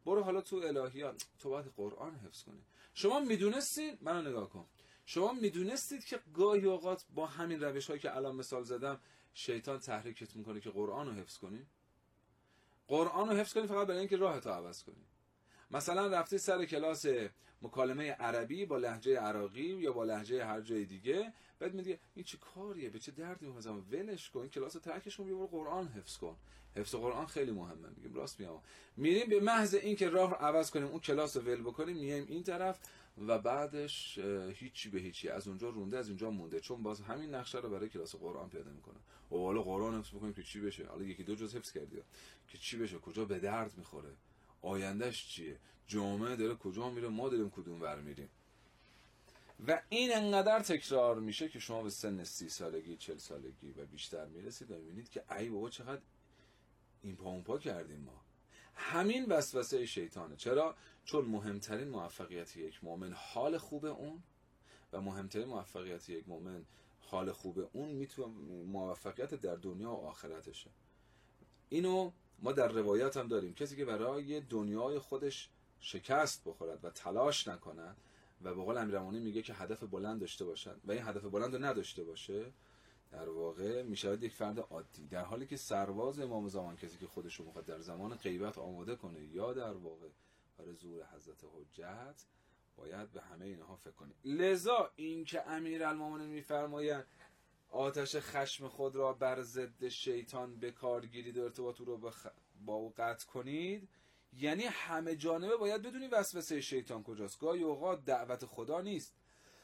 برو حالا تو الهیات، تو باید قرآن حفظ کنی. شما میدونستید، منو نگاه کن، شما میدونستید که گاهی اوقات با همین روش هایی که الان مثال زدم شیطان تحریکت میکنه که قرآن رو حفظ کنی؟ قرآن رو حفظ کنی فقط برای اینکه راهتو عوض کنی. مثلا رفتی سر کلاس مکالمه عربی با لهجه عراقی یا با لهجه هر جای دیگه، بعد میگه این چه کاریه، به چه دردی میخوره، ولش کن، کلاس رو ترکش کن، بیا قرآن حفظ کن. حفظ قرآن خیلی مهمه. میگیم راست میام، میریم به محض اینکه راه رو عوض کنیم، اون کلاس رو ول بکنیم، میایم این طرف و بعدش هیچی به هیچی، از اونجا رونده از اونجا مونده، چون باز همین نقشه رو برای کلاس قرآن پیاده میکنه. و حالا قرآن حفظ بکنیم که چی بشه؟ حالا یکی دو جز حفظ کردی که چی بشه؟ کجا به درد میخوره؟ آیندهش چیه؟ جامعه داره کجا میره؟ ما داریم کدوم ور میریم؟ و این انقدر تکرار میشه که شما به سن سی سالگی، چل سالگی و بیشتر میرسید و میبینید که ای بابا چقدر این پا اون پا کردیم ما. همین وسوسه شیطانه. چرا؟ چون مهمترین موفقیت یک مؤمن حال خوب اون و مهمترین موفقیت یک مؤمن حال خوب اون میتونه موفقیت در دنیا و آخرتشه. اینو ما در روایات هم داریم، کسی که برای دنیای خودش شکست بخورد و تلاش نکند و به قول امیرالمومنین میگه که هدف بلند داشته باشد و این هدف بلند رو نداشته باشه، در واقع میشود یک فرد عادی، در حالی که سرباز امام زمان، کسی که خودش رو میخواد در زمان غیبت آماده کنه یا در واقع برای ظهور حضرت حجت، باید به همه اینها فکر کنه. لذا این که امیرالمومنین میفرماید آتش خشم خود را بر ضد شیطان به کار گیرید و ارتباط رو بخ... با او قطع کنید، یعنی همه جانبه باید بدونی وسوسه شیطان کجاست. گاهی اوقات دعوت خدا نیست،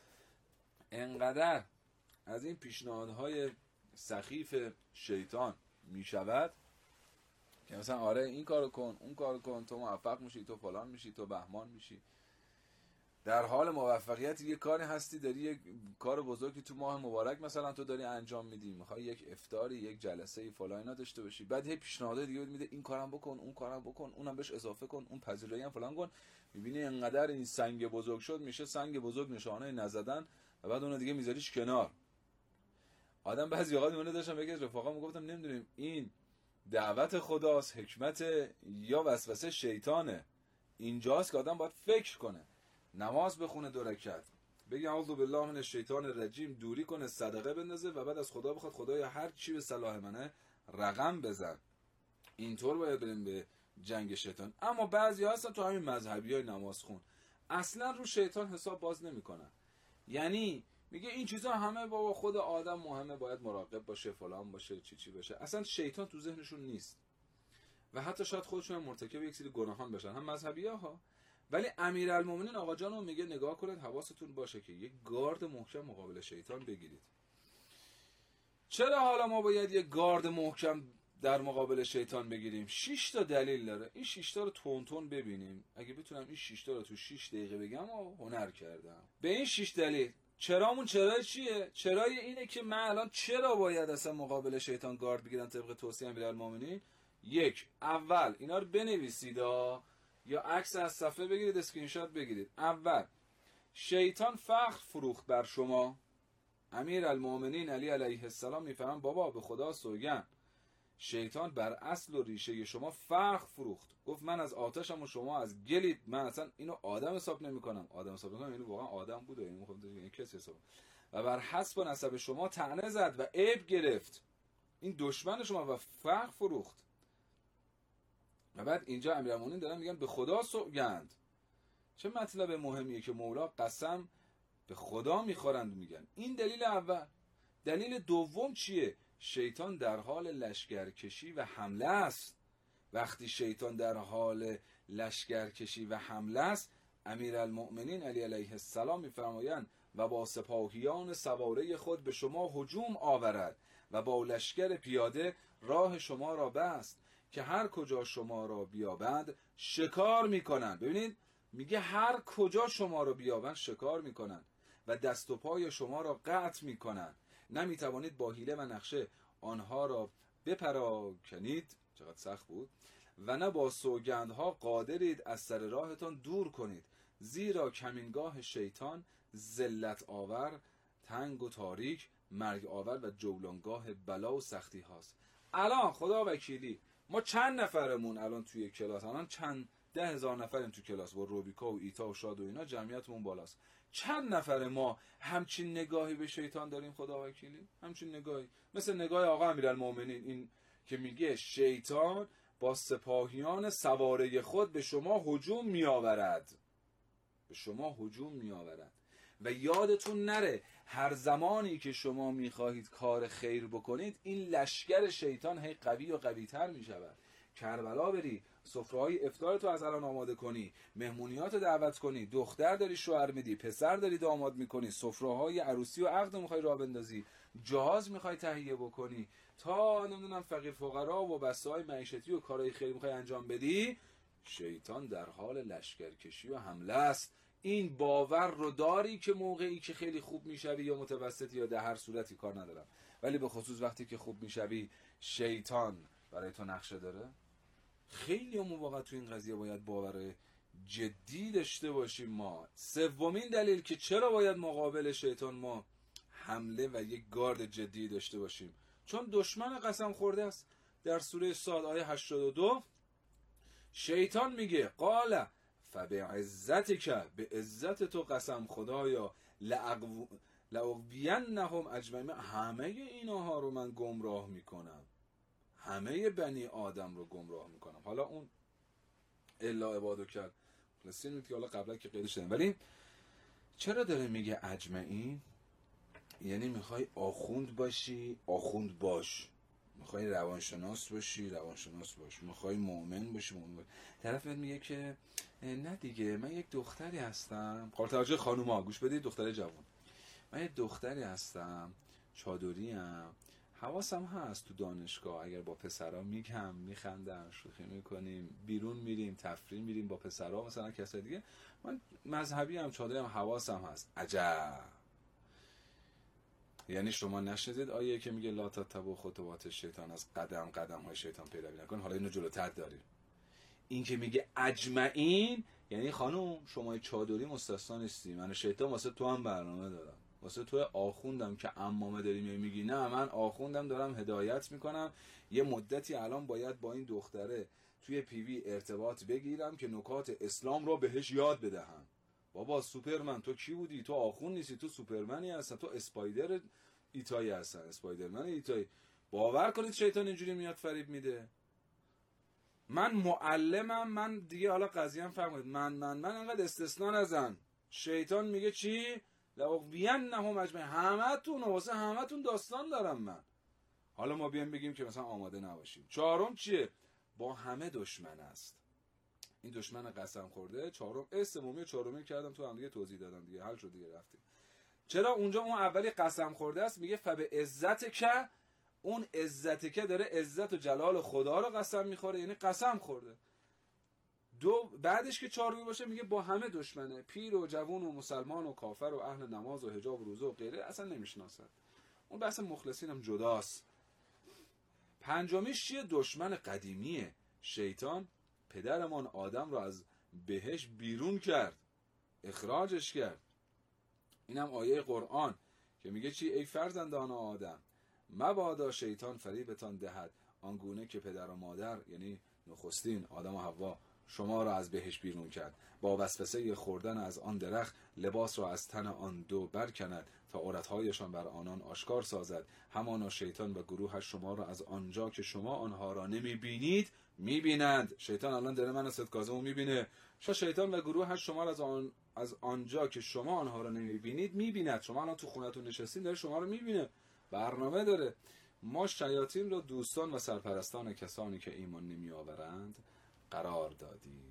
انقدر از این پیشنهادهای سخیف شیطان میشود که مثلا آره این کارو کن، اون کارو کن، تو موفق میشی، تو فلان میشی، تو بهمان میشی. در حال موفقیت یه کاری هستی، داری یک کار بزرگی تو ماه مبارک مثلا تو داری انجام میدی، میخوای یک افطاری، یک جلسه فلان اینا داشته باشی، بعد هی پیشنهادات دیگه میده، این کارم بکن، اون کارم بکن، اونم بهش اضافه کن، اون پذیرایی هم فلان کن. میبینی انقدر این سنگ بزرگ شد، میشه سنگ بزرگ نشانه نزدن و بعد اون دیگه میذاریش کنار. آدم بعضی وقت میونه داشتم بگه رفاقا میگفتم نمیدونیم این دعوت خداست، حکمت یا وسوسه شیطانه. اینجاست که آدم باید فکر کنه، نماز بخونه دو رکعت، بگی اعوذ بالله من الشیطان الرجیم، دوری کنه، صدقه بندازه و بعد از خدا بخواد خدایا هر چی به صلاح منه رقم بزن. اینطور باید بریم به جنگ شیطان. اما بعضی هستن تو همین مذهبیای نماز خون اصلا رو شیطان حساب باز نمیکنن، یعنی میگه این چیزا همه بابا خود آدم مهمه، باید مراقب باشه، فلان باشه، چی چی باشه. اصلا شیطان تو ذهنشون نیست و حتی شاید خودشون مرتکب یک سری گناهان بشن، هم مذهبی‌ها ها. ولی امیرالمومنین آقا جانو میگه نگاه کنید، حواستون باشه که یک گارد محکم مقابل شیطان بگیرید. چرا حالا ما باید یک گارد محکم در مقابل شیطان بگیریم؟ شش تا دلیل داره. این شش تا رو تون تون ببینیم. اگه بتونم این شش تا رو تو شش دقیقه بگم و هنر کردم. به این شش دلیل، چرامون چرای چیه؟ چرای اینه که من الان چرا باید اصلا مقابل شیطان گارد بگیرم طبق توصیه امیرالمومنین؟ یک، اول اینا رو بنویسید یا عکس از صفحه بگیرید، اسکرین شات بگیرید. اول، شیطان فخر فروخت بر شما. امیرالمومنین علی علیه السلام میفهمن بابا به خدا سوگن، شیطان بر اصل و ریشه شما فخر فروخت. گفت من از آتشم و شما از گلید، من اصلا اینو آدم حساب نمی کنم. آدم حساب نمی کنم، اینو واقعا آدم بوده، اینو میخوام این کسی حساب. و بر حسب و نسب شما طعنه زد و عیب گرفت. این دشمن شما و فخر فروخت. و بعد اینجا امیرالمومنین دارن میگن به خدا سوگند. چه مطلب مهمیه که مولا قسم به خدا میخورند میگن. این دلیل اول. دلیل دوم چیه؟ شیطان در حال لشکرکشی و حمله است. وقتی شیطان در حال لشکرکشی و حمله است، امیرالمومنین علی علیه السلام میفرمایند و با سپاهیان سواره خود به شما هجوم آورد و با لشکر پیاده راه شما را بست که هر کجا شما را بیابند شکار میکنن. ببینید میگه هر کجا شما را بیابند شکار میکنن و دست و پای شما را قطع میکنن. نمیتوانید با حیله و نقشه آنها را بپراکنید، چقدر سخت بود، و نه با سوگندها قادرید از سر راهتان دور کنید، زیرا کمینگاه شیطان ذلت آور، تنگ و تاریک، مرگ آور و جولانگاه بلا و سختی هاست. الان خدا وکیلی ما چند نفرمون الان توی کلاس، الان چند ده هزار نفریم تو کلاس با روبیکا و ایتا و شاد و اینا، جمعیتمون بالاست. چند نفر ما همچین نگاهی به شیطان داریم خدا وکیلی؟ همچین نگاهی مثل نگاه آقا امیرالمومنین این که میگه شیطان با سپاهیان سواره خود به شما هجوم میآورد، به شما هجوم میآورد. و یادتون نره هر زمانی که شما میخواهید کار خیر بکنید، این لشکر شیطان هی قوی و قوی تر میشود. کربلا بری، سفره‌های افطارتو از الان آماده کنی، مهمونیاتو دعوت کنی، دختر داری شوهر میدی، پسر داری داماد میکنی، سفره‌های عروسی و عقد میخوای راه بندازی، جهاز میخوای تهیه بکنی، تا نمیدونم فقیر فقرا و بسای معیشتی و کارهای خیری میخوای انجام بدی، شیطان در حال لشکرکشی و حمله است. این باور رو داری که موقعی که خیلی خوب میشوی یا متوسطی یا در هر صورتی کار ندارم، ولی به خصوص وقتی که خوب میشوی شیطان برای تو نقشه داره؟ خیلی همون واقعا تو این قضیه باید باور جدی داشته باشیم. ما سومین دلیل که چرا باید مقابل شیطان ما حمله و یک گارد جدی داشته باشیم، چون دشمن قسم خورده است. در سوره صاد آیه هشتاد و دو شیطان میگه قال فبعزتک، به عزت تو قسم خدایا، لأغوینهم اجمعین، همه اینها رو من گمراه میکنم، همه بنی آدم رو گمراه میکنم. حالا اون الا عبادو کرد لسین که حالا قبلا که قیدش داریم، ولی چرا داره میگه اجمعین؟ یعنی میخوای آخوند باشی، آخوند باش، میخوای روانشناس باشی، روانشناس باش، میخوای مؤمن باشی، مؤمن باش. طرف میگه که نه دیگه من یک دختری هستم، قابل توجه خانوما گوش بدید، دختر جوان، من یک دختری هستم، چادریم، حواسم هست تو دانشگاه اگر با پسرا میگم میخندم شوخی میکنیم، بیرون میریم تفریح میریم با پسرا مثلا کسای دیگه، من مذهبی هم چادریم حواسم هست. عجب، یعنی شما نشنیدید آیه که میگه لا تتبعوا خطوات شیطان، از قدم قدم های شیطان پیروی نکن؟ حالا اینو جلوتر داریم. این که میگه اجمعین یعنی خانم شما چادری مستثنا نیستی، من شیطان واسه تو هم برنامه دارم، واسه تو آخوندم که عمامه داری میگی نه من آخوندم دارم هدایت میکنم، یه مدتی الان باید با این دختره توی پیوی ارتباط بگیرم که نکات اسلام رو بهش یاد بدهم. بابا سوپرمن تو کی بودی؟ تو آخوند نیستی، تو سوپرمنی هستن، تو اسپایدر ایتایی هستن، اسپایدرمن ایتایی. باور کنید شیطان اینجوری میاد فریب میده. من معلمم، من دیگه حالا قضیه هم فهمید، من من من انقدر استثناء نزن. شیطان میگه چی؟ لأغوینهم اجمعین، همتون واسه همتون داستان دارم من. حالا ما بیایم بگیم که مثلا آماده نباشیم. چهارم چیه؟ با همه دشمن است. این دشمن قسم خورده. چهارم اسمومی چهارمی کردم تو هم دیگه توضیح دادم دیگه، حل شد دیگه، رفتیم. چرا اونجا اون اولی قسم خورده است میگه فبه عزت که، اون عزت که داره عزت و جلال خدا رو قسم میخوره، یعنی قسم خورده. دو بعدش که چهارمی باشه میگه با همه دشمنه، پیر و جوان و مسلمان و کافر و اهل نماز و حجاب و روزه و غیره اصلا نمیشناسن. اون بحث مخلصین هم جداست. پنجمیش چیه؟ دشمن قدیمیه. شیطان پدرمان آدم رو از بهشت بیرون کرد، اخراجش کرد. اینم آیه قرآن که میگه چی؟ ای فرزندان آدم مبادا شیطان فریبتان دهد آنگونه که پدر و مادر، یعنی نخستین آدم و حوا، شما را از بهشت بیرون کرد، با وسوسه خوردن از آن درخت لباس را از تن آن دو برکند تا عورتهایشان بر آنان آشکار سازد. همانا شیطان و گروهش شما را از آنجا که شما آنها را نمی بینید می بینند. شیطان الان داره من سید کاظمو می بینه. شیطان و گروهش شما را از آن از آنجا که شما آنها را نمی بینید می بیند. شما الان تو خونتون نشستین داره شما رو می بینه، برنامه داره. ما شیاطین رو دوستان و سرپرستان کسانی که ایمان نمی آورند قرار دادی.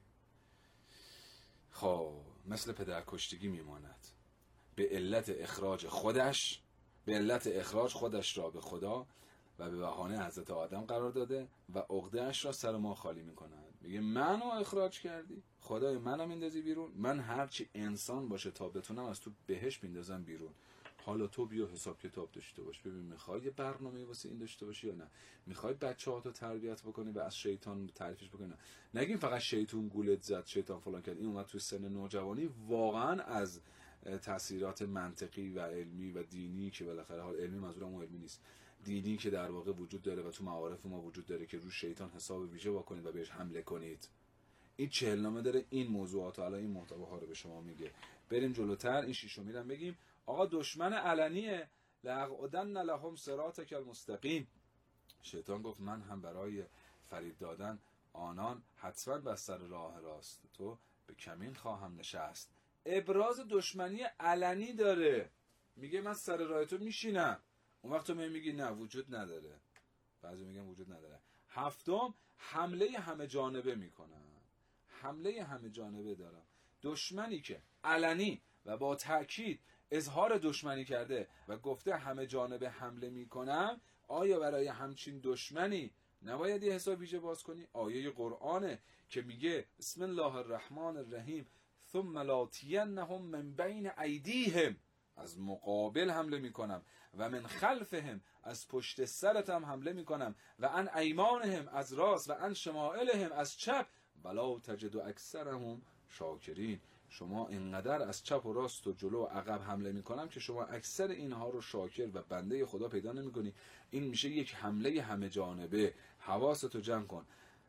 خب مثل پدرکشتگی میماند، به علت اخراج خودش، به علت اخراج خودش را به خدا و به بهانه حضرت آدم قرار داده و عقده‌اش را سر ما خالی میکنند. میگه منو اخراج کردی، خدای منو میندازی بیرون، من هرچی انسان باشه تا بتونم از تو بهش میندازم بیرون. حالا تو بیا حساب کتاب داشته باش، ببین میخوای یه برنامه واسه این داشته باشی یا نه، میخوای بچه‌هاتو تربیت بکنی و از شیطان تعریفش بکنی. نه نگیم فقط شیطان گولت زد، شیطان فلان کرد، این اومد توی سن نوجوانی واقعا از تاثیرات منطقی و علمی و دینی که بالاخره حال علمی منظورم اون علمی نیست، دینی که در واقع وجود داره و تو معارف ما وجود داره که رو شیطان حساب ویژه بکنید و بهش حمله کنید. این چهل نامه داره این موضوعات و حالا این محتواها رو به شما میگه. بریم جلوتر، این شیشمی رو بگیم. آقا دشمن علنیه، لأقعدن لهم صراطک المستقیم. شیطان گفت من هم برای فریب دادن آنان حتما بستر راه راست تو به کمین خواهم نشست. ابراز دشمنی علنی داره، میگه من سر راه تو میشینم. اون وقت تو میگی نه وجود نداره، بعضی میگن وجود نداره. هفتم، حمله همه جانبه میکنن. حمله همه جانبه دارن. دشمنی که علنی و با تأکید اظهار دشمنی کرده و گفته همه جانبه حمله میکنم، آیا برای همچین دشمنی نباید یه حساب ویژه باز کنی؟ آیه قرآنه که میگه بسم الله الرحمن الرحیم ثم لاتینهم من بین ایدیهم، از مقابل حمله میکنم و من خلفهم، از پشت سرت هم حمله میکنم و ان ایمانهم، از راست، و ان شمائلهم، از چپ، ولا تجد اکثرهم شاکرین. شما اینقدر از چپ و راست و جلو و عقب حمله میکنم که شما اکثر اینها رو شاکر و بنده خدا پیدا نمیکنی. این میشه یک حمله همه جانبه. حواستو جمع کن.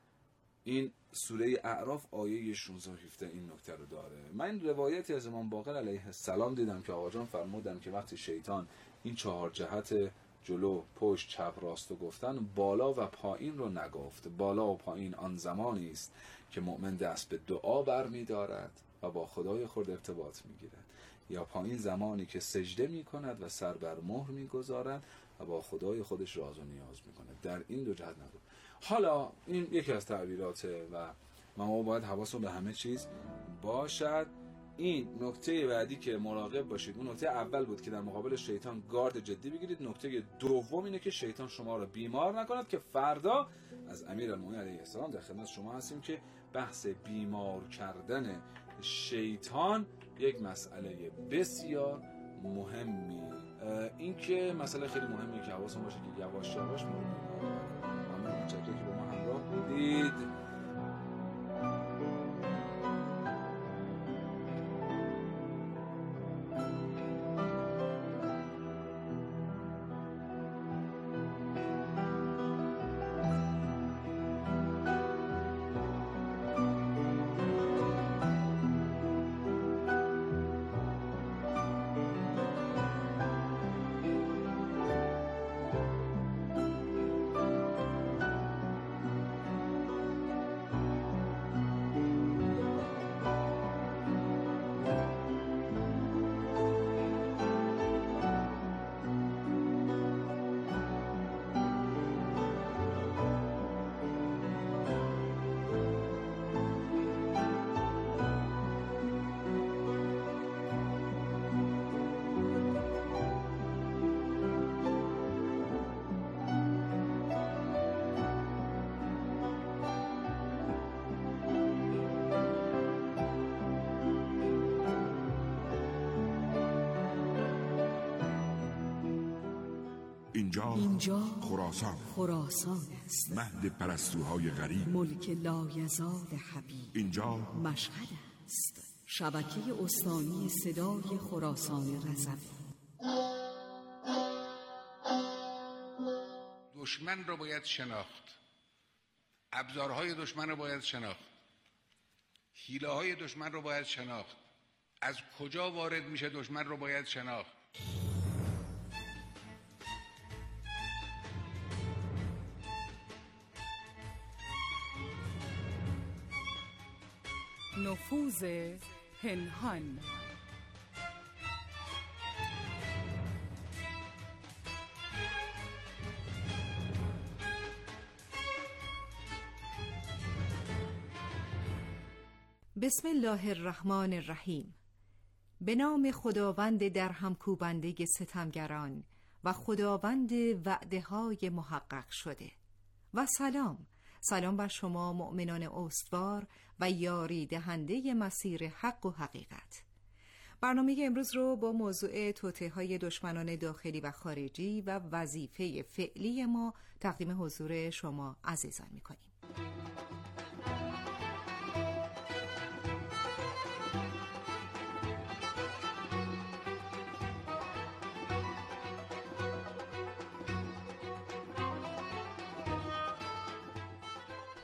این سوره اعراف آیه شانزده و هفده این نکته رو داره. من روایتی از امام باقر علیه السلام دیدم که آقا جان فرمودن که وقتی شیطان این چهار جهت جلو، پشت، چپ، راست رو گفتن، بالا و پایین رو نگفت. بالا و پایین آن زمانی است که مؤمن دست به دعا برمی دارد و با خدای خود ارتباط می گیرد، یا پایین زمانی که سجده می کند و سر بر مهر می گذارد و با خدای خودش راز و نیاز می کند. در این دو جهت نگفت. حالا این یکی از تعبیراته و ما باید حواسمون به همه چیز باشد. این نکته بعدی که مراقب باشید، اون نکته اول بود که در مقابل شیطان گارد جدی بگیرید. نکته دوم اینه که شیطان شما را بیمار نکند، که فردا از امیرالمومنین علیه السلام در خدمت شما هستیم که بحث بیمار کردن شیطان یک مسئله بسیار مهمی. این که مسئله خیلی مهمی که حواسمون باشه که یواش یواش ما رو بیمار نکنه. ممنون، متشکرم که با ما همراه بودید. اینجا, اینجا خراسان خراسان است، مهد پرستوهای غریب، ملک لایزال حبیب. اینجا مشهد است، شبکه استانی صدای خراسان رضوی. دشمن را باید شناخت، ابزارهای دشمن را باید شناخت، حیله های دشمن را باید شناخت، از کجا وارد میشه دشمن را باید شناخت. نفوذ پنهان. بسم الله الرحمن الرحیم. به نام خداوند در هم کوبنده ستمگران و خداوند وعده های محقق شده. و سلام سلام بر شما مؤمنان استوار و یاری دهنده مسیر حق و حقیقت. برنامه امروز رو با موضوع توطئه های دشمنان داخلی و خارجی و وظیفه فعلی ما تقدیم حضور شما عزیزان می‌کنیم.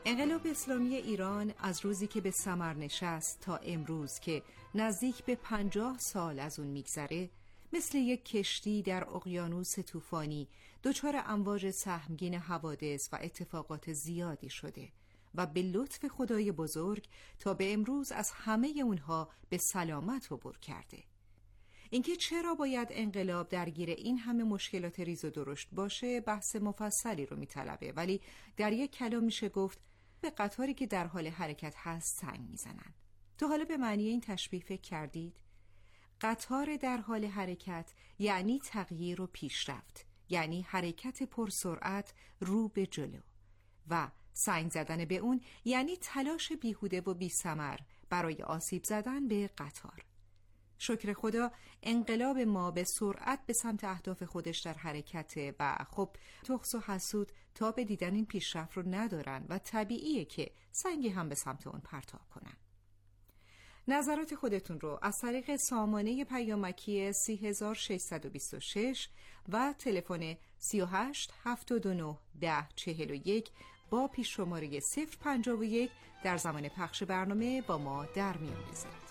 انقلاب اسلامی ایران از روزی که به ثمر نشست تا امروز که نزدیک به پنجاه سال از اون میگذره، مثل یک کشتی در اقیانوس طوفانی دچار امواج سهمگین حوادث و اتفاقات زیادی شده و به لطف خدای بزرگ تا به امروز از همه اونها به سلامت عبور کرده. اینکه چرا باید انقلاب درگیر این همه مشکلات ریز و درشت باشه بحث مفصلی رو میطلبه، ولی در یک کلام میشه گفت به قطاری که در حال حرکت هست سنگ میزنن. تو حالا به معنی این تشبیه فکر کردید؟ قطار در حال حرکت یعنی تغییر و پیشرفت، یعنی حرکت پرسرعت رو به جلو، و سنگ زدن به اون یعنی تلاش بیهوده و بی‌ثمر برای آسیب زدن به قطار. شکر خدا انقلاب ما به سرعت به سمت اهداف خودش در حرکته و خب تخس و حسود تا به دیدن این پیشرفت رو ندارن و طبیعیه که سنگی هم به سمت اون پرتاب کنن. نظرات خودتون رو از طریق سامانه پیامکی سه هزار و ششصد و بیست و شش و تلفن سی و هشت هفتاد و نه ده چهل و یک با پیش شماره صفر پنجاه و یک در زمان پخش برنامه با ما در میون بذارید.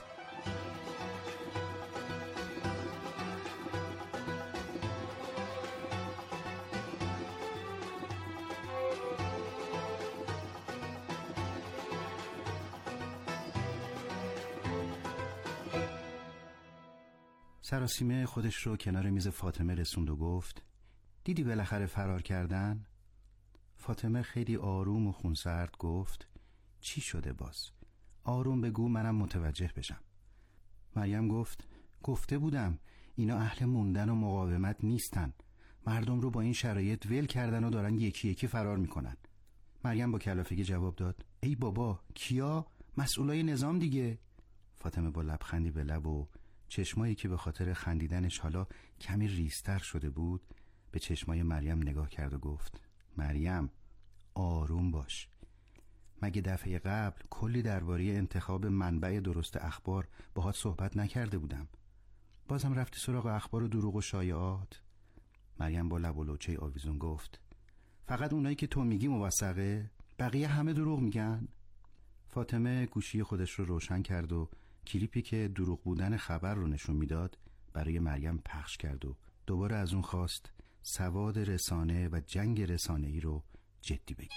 سراسیمه خودش رو کنار میز فاطمه رسوند و گفت دیدی بالاخره فرار کردن؟ فاطمه خیلی آروم و خونسرد گفت چی شده باز؟ آروم بگو منم متوجه بشم. مریم گفت گفته بودم اینا اهل موندن و مقاومت نیستن، مردم رو با این شرایط ول کردن و دارن یکی یکی فرار میکنن. مریم با کلافگی جواب داد ای بابا کیا؟ مسئولای نظام دیگه. فاطمه با لبخندی به لب و چشمایی که به خاطر خندیدنش حالا کمی ریزتر شده بود به چشمای مریم نگاه کرد و گفت مریم آروم باش. مگه دفعه قبل کلی درباره انتخاب منبع درست اخبار باهات صحبت نکرده بودم؟ بازم رفتی سراغ اخبار و دروغ و شایعات؟ مریم با لب و لوچه آویزون گفت فقط اونایی که تو میگی موثقه؟ بقیه همه دروغ میگن؟ فاطمه گوشی خودش رو روشن کرد و کلیپی که دروغ بودن خبر رو نشون میداد برای مریم پخش کرد و دوباره از اون خواست سواد رسانه و جنگ رسانه‌ای رو جدی بگیره.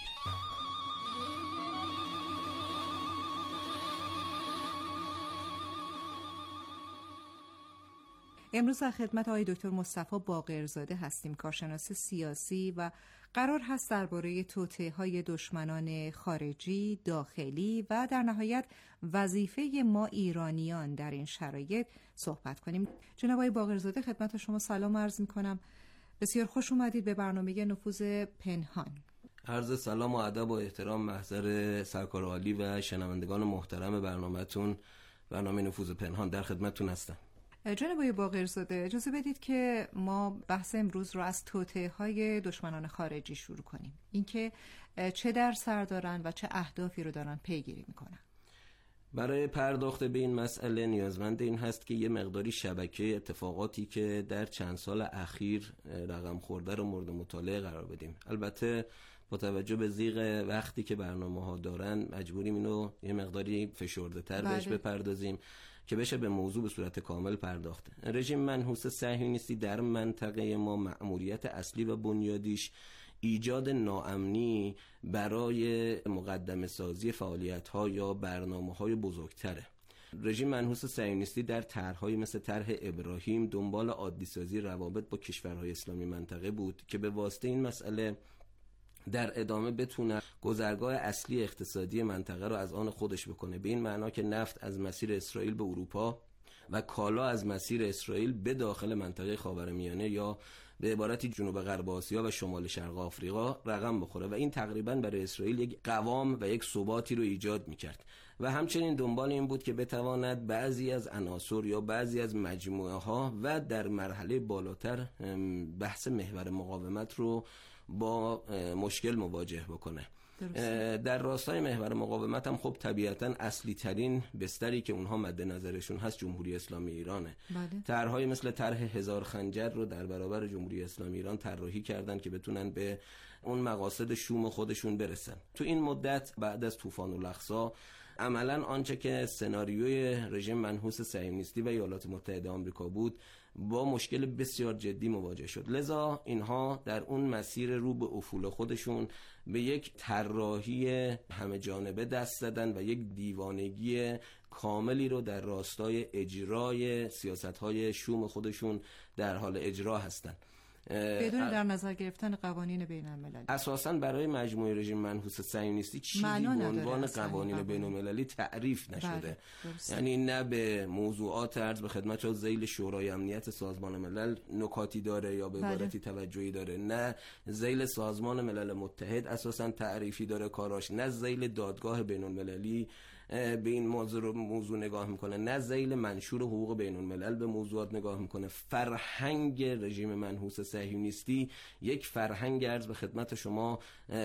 امروز در خدمت آقای دکتر مصطفی باقرزاده هستیم، کارشناس سیاسی، و قرار هست درباره توطئه‌های دشمنان خارجی، داخلی و در نهایت وظیفه ما ایرانیان در این شرایط صحبت کنیم. جناب آقای باقرزاده خدمت شما سلام عرض می‌کنم. بسیار خوش اومدید به برنامه نفوذ پنهان. عرض سلام و ادب و احترام محضر سرکار عالی و شنوندگان محترم برنامه‌تون. برنامه نفوذ پنهان در خدمتتون هستم. جناب آقای باقرزاده اجازه بدید که ما بحث امروز رو از توطئه‌های دشمنان خارجی شروع کنیم. اینکه چه در سر دارن و چه اهدافی رو دارن پیگیری میکنن. برای پرداخت به این مسئله نیازمند این هست که یه مقداری شبکه اتفاقاتی که در چند سال اخیر رقم خورده رو مورد مطالعه قرار بدیم. البته با توجه به ضیق وقتی که برنامه ها دارن مجبوریم اینو یه مقداری فشرده تر بله. بهش بپردازیم که بشه به موضوع به صورت کامل پرداخته. رژیم منحوس صهیونیستی در منطقه ما مأموریت اصلی و بنیادیش ایجاد ناامنی برای مقدمه سازی فعالیت‌ها یا برنامه‌های بزرگتره. رژیم منحوس صهیونیستی در طرح‌های مثل طرح ابراهیم دنبال عادی‌سازی روابط با کشورهای اسلامی منطقه بود که به واسطه این مسئله در ادامه بتونه گذرگاه اصلی اقتصادی منطقه رو از آن خودش بکنه، به این معنا که نفت از مسیر اسرائیل به اروپا و کالا از مسیر اسرائیل به داخل منطقه خاورمیانه یا به عبارتی جنوب غرب آسیا و شمال شرق آفریقا رقم بخوره و این تقریبا برای اسرائیل یک قوام و یک ثباتی رو ایجاد میکرد و همچنین دنبال این بود که بتواند بعضی از عناصر یا بعضی از مجموعه ها و در مرحله بالاتر بحث محور مقاومت رو با مشکل مواجه بکنه. درسته. در راستای محور مقاومت هم خب طبیعتاً اصلی ترین بستری که اونها مد نظرشون هست جمهوری اسلامی ایرانه. بله. طرح‌های مثل طرح هزار خنجر رو در برابر جمهوری اسلامی ایران طراحی کردن که بتونن به اون مقاصد شوم خودشون برسن. تو این مدت بعد از طوفان الاقصی عملاً آنچه که سناریوی رژیم منحوس صهیونیستی و ایالات متحده آمریکا بود با مشکل بسیار جدی مواجه شد. لذا اینها در اون مسیر رو به افول خودشون به یک طراحی همه جانبه دست زدن و یک دیوانگی کاملی رو در راستای اجرای سیاست‌های شوم خودشون در حال اجرا هستند. بدون در نظر گرفتن قوانین بین المللی. اساساً برای مجموعه رژیم منحوس صهیونیستی چیزی به عنوان قوانین بین المللی تعریف نشده. یعنی نه به موضوعات عرض به خدمت شما ذیل شورای امنیت سازمان ملل نکاتی داره یا به عبارتی توجهی داره، نه ذیل سازمان ملل متحد اساساً تعریفی داره کاراش، نه ذیل دادگاه بین المللی به این موضوع موضوع نگاه میکنه، نه ذیل منشور حقوق بین الملل به موضوعات نگاه میکنه. فرهنگ رژیم منحوس صهیونیستی یک فرهنگ عرض به خدمت شما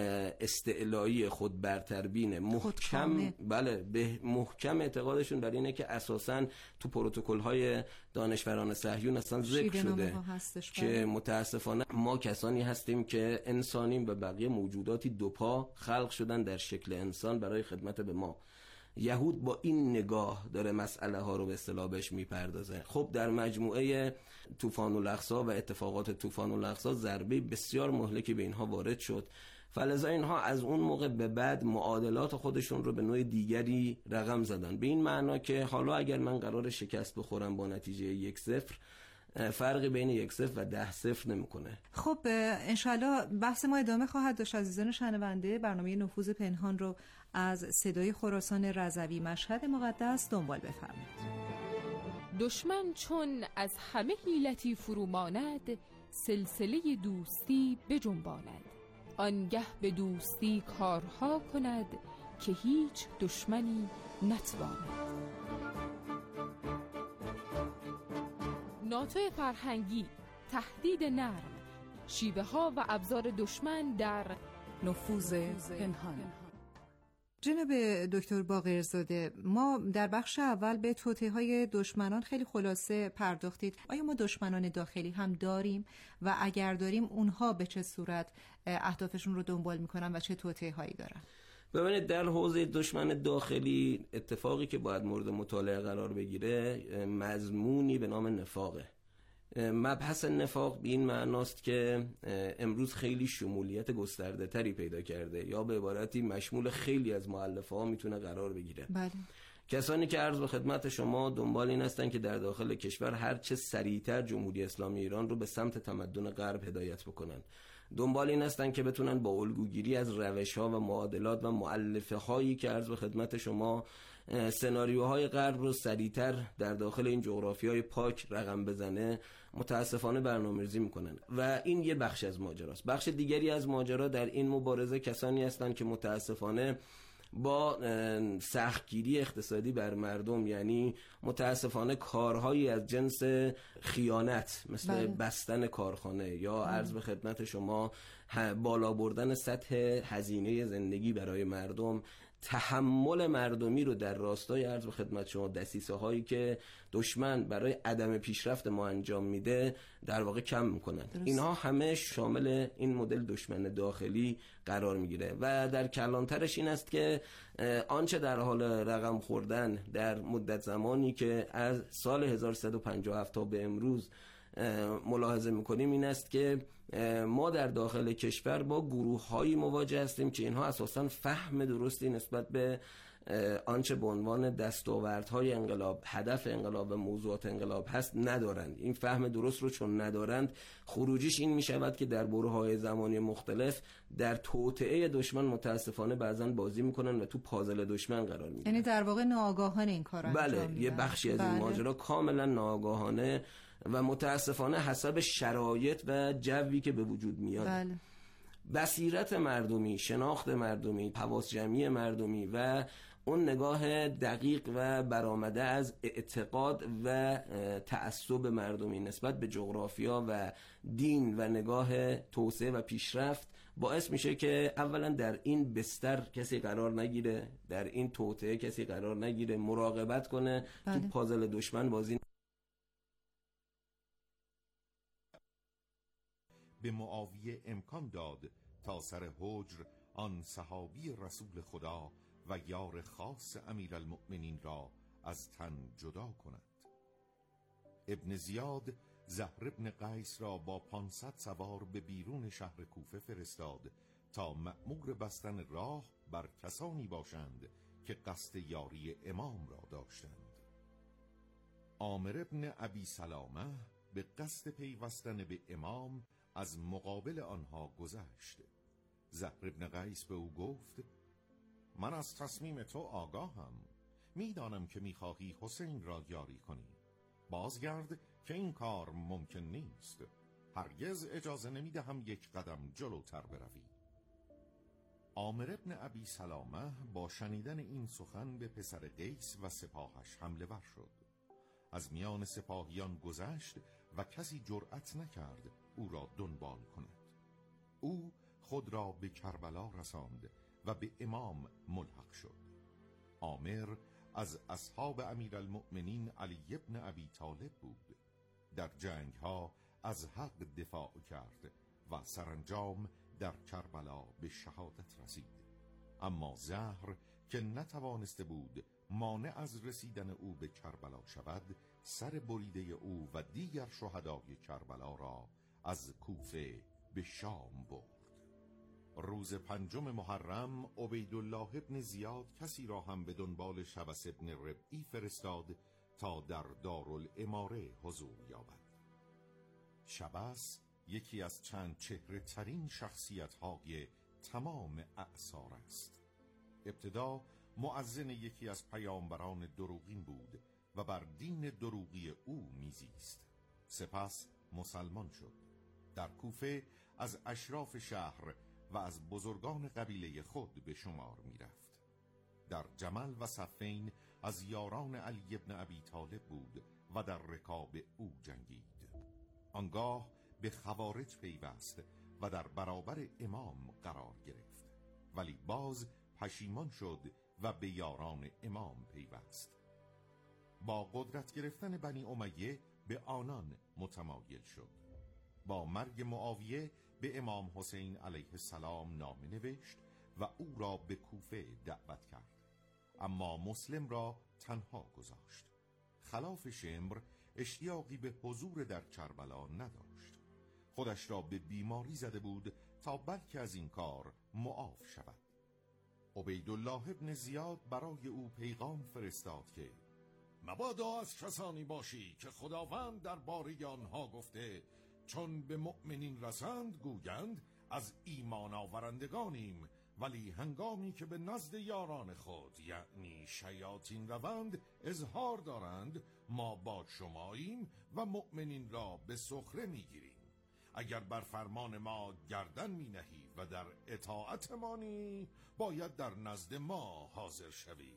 استعلایی خود برتربینه، محکم بله به محکم اعتقادشون بر اینه که اساساً تو پروتکل های دانشوران صهیون اصلا ذکر شده که متاسفانه ما کسانی هستیم که انسانیم و بقیه موجوداتی دوپا خلق شدن در شکل انسان برای خدمت به ما. یهود با این نگاه داره مسئله ها رو به اصطلاح بهش میپردازه. خب در مجموعه طوفان الاقصی و اتفاقات طوفان الاقصی ضربه بسیار مهلکی به اینها وارد شد، فلذا اینها از اون موقع به بعد معادلات خودشون رو به نوع دیگری رقم زدن، به این معنا که حالا اگر من قرار شکست بخورم با نتیجه یک صفر، فرقی بین یک صفر و ده صفر نمیکنه. خب انشالله بحث ما ادامه خواهد داشت. عزیزان شنونده، برنامه نفوذ پنهان رو از صدای خراسان رضوی مشهد مقدس دنبال بفرمایید. دشمن چون از همه حیلتی فروماند، سلسله دوستی بجنباند. آنگه به دوستی کارها کند، که هیچ دشمنی نتواند. ناتو فرهنگی، تهدید نرم، شیوه ها و ابزار دشمن در نفوذ پنهان. جناب دکتر باقرزاده، ما در بخش اول به توطئه‌های دشمنان خیلی خلاصه پرداختید. آیا ما دشمنان داخلی هم داریم و اگر داریم اونها به چه صورت اهدافشون رو دنبال میکنن و چه توطئه‌هایی دارن؟ ببینید در حوزه دشمن داخلی اتفاقی که باید مورد مطالعه قرار بگیره مضمونی به نام نفاقه. مبحث نفاق به این معناست که امروز خیلی شمولیت گسترده تری پیدا کرده، یا به عبارتی مشمول خیلی از مؤلفه ها میتونه قرار بگیره. بله. کسانی که عرض به خدمت شما دنبال این هستن که در داخل کشور هر چه سریعتر جمهوری اسلامی ایران رو به سمت تمدن غرب هدایت بکنن، دنبال این هستن که بتونن با الگوگیری از روش‌ها و معادلات و مؤلفه هایی که عرض به خدمت شما سناریوهای غرب رو سریعتر در داخل این جغرافیای پاک رقم بزنه، متاسفانه برنامه‌ریزی میکنن و این یه بخش از ماجراست. بخش دیگری از ماجرا در این مبارزه کسانی هستن که متاسفانه با سختگیری اقتصادی بر مردم، یعنی متاسفانه کارهایی از جنس خیانت مثل بله. بستن کارخانه یا عرض به خدمت شما بالا بردن سطح هزینه زندگی برای مردم، تحمل مردمی رو در راستای عرض به خدمت شما دسیسه هایی که دشمن برای عدم پیشرفت ما انجام میده در واقع کم میکنن. درست. اینها همه شامل این مدل دشمن داخلی قرار میگیره و در کلانترش این است که آنچه در حال رقم خوردن در مدت زمانی که از سال هزار و سیصد و پنجاه و هفت تا به امروز ملاحظه میکنیم این است که ما در داخل کشور با گروه هایی مواجه هستیم که اینها اساساً فهم درستی نسبت به آنچه به عنوان دستاوردهای انقلاب، هدف انقلاب و موضوعات انقلاب هست ندارند. این فهم درست رو چون ندارند، خروجیش این می شود که در برهه‌های زمانی مختلف در توطئه دشمن متاسفانه بعضاً بازی میکنن و تو پازل دشمن قرار میگیرن. یعنی در واقع ناآگاهانه این کارو انجام میدن. بله، یه بخشی از بله. این ماجرا کاملا ناآگاهانه و متاسفانه حسب شرایط و جوی که به وجود میاد. بله. بصیرت مردمی، شناخت مردمی، حواس جمعی مردمی و اون نگاه دقیق و برآمده از اعتقاد و تعصب مردمی نسبت به جغرافیا و دین و نگاه توسعه و پیشرفت باعث میشه که اولا در این بستر کسی قرار نگیره، در این توطئه کسی قرار نگیره، مراقبت کنه بله. تو پازل دشمن بازی. به معاویه امکان داد تا سر حجر آن صحابی رسول خدا و یار خاص امیرالمؤمنین را از تن جدا کند. ابن زیاد زهر ابن قیس را با پانصد سوار به بیرون شهر کوفه فرستاد تا مأمور بستن راه بر کسانی باشند که قصد یاری امام را داشتند. عامر ابن ابی سلامه به قصد پیوستن به امام از مقابل آنها گذشت. زهر ابن قیس به او گفت: من از تصمیم تو آگاهم، میدانم که میخواهی حسین را یاری کنی. بازگرد که این کار ممکن نیست. هرگز اجازه نمیدهم یک قدم جلوتر بروی. عامر ابن ابی سلامه با شنیدن این سخن به پسر قیس و سپاهش حمله ور شد. از میان سپاهیان گذشت و کسی جرأت نکرد او را دنبال کند. او خود را به کربلا رساند و به امام ملحق شد. عامر از اصحاب امیرالمؤمنین علی ابن ابی طالب بود. در جنگ ها از حق دفاع کرد و سرانجام در کربلا به شهادت رسید. اما زهر که نتوانسته بود مانع از رسیدن او به کربلا شود، سر بریده او و دیگر شهدای کربلا را از کوفه به شام برد. روز پنجم محرم عبیدالله ابن زیاد کسی را هم به دنبال شبس ابن ربعی فرستاد تا در دارالاماره حضور یابد. شبس یکی از چند چهره ترین شخصیت های تمام اعصار است. ابتدا مؤذن یکی از پیامبران دروغین بود و بر دین دروغی او میزیست. سپس مسلمان شد. در کوفه از اشراف شهر و از بزرگان قبیله خود به شمار می رفت. در جمل و صفین از یاران علی ابن ابی طالب بود و در رکاب او جنگید. آنگاه به خوارج پیوست و در برابر امام قرار گرفت، ولی باز پشیمان شد و به یاران امام پیوست. با قدرت گرفتن بنی امیه به آنان متمایل شد. با مرگ معاویه به امام حسین علیه السلام نامه نوشت و او را به کوفه دعوت کرد، اما مسلم را تنها گذاشت. خلاف شمر اشتیاقی به حضور در کربلا نداشت. خودش را به بیماری زده بود تا بلکه از این کار معاف شود. عبیدالله ابن زیاد برای او پیغام فرستاد که مبادا از کسانی باشی که خداوند در باره آنها گفته چون به مؤمنین رسند گویند از ایمان آورندگانیم، ولی هنگامی که به نزد یاران خود یعنی شیاطین روند اظهار دارند ما با شماییم و مؤمنین را به سخره میگیریم. اگر بر فرمان ما گردن می نهی و در اطاعت مانی باید در نزد ما حاضر شوی.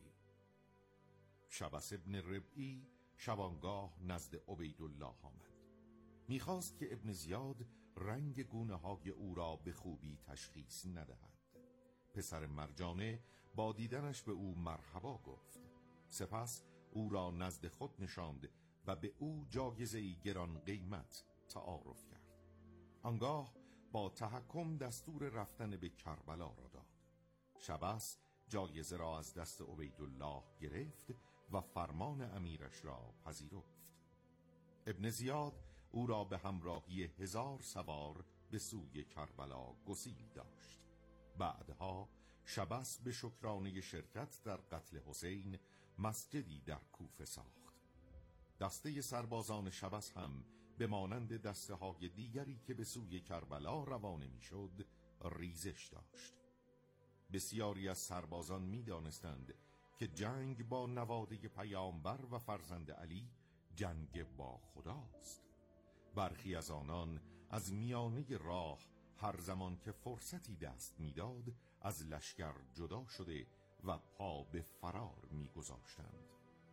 شبس ابن ربعی شبانگاه نزد عبیدالله آمد. میخواست که ابن زیاد رنگ گونه های او را به خوبی تشخیص ندهد. پسر مرجانه با دیدنش به او مرحبا گفت. سپس او را نزد خود نشاند و به او جایزه‌ای گران قیمت تعارف کرد. آنگاه با تحکم دستور رفتن به کربلا را داد. شبس جایزه را از دست عبیدالله گرفت و فرمان امیرش را پذیرفت. ابن زیاد او را به همراهی هزار سوار به سوی کربلا گسیل داشت. بعدها شبس به شکرانه شرکت در قتل حسین مسجدی در کوفه ساخت. دسته سربازان شبس هم به مانند دسته های دیگری که به سوی کربلا روانه می شد ریزش داشت. بسیاری از سربازان می دانستند که جنگ با نواده پیامبر و فرزند علی جنگ با خداست. برخی از آنان از میانه راه هر زمان که فرصتی دست میداد از لشکر جدا شده و پا به فرار می‌گذاشتند.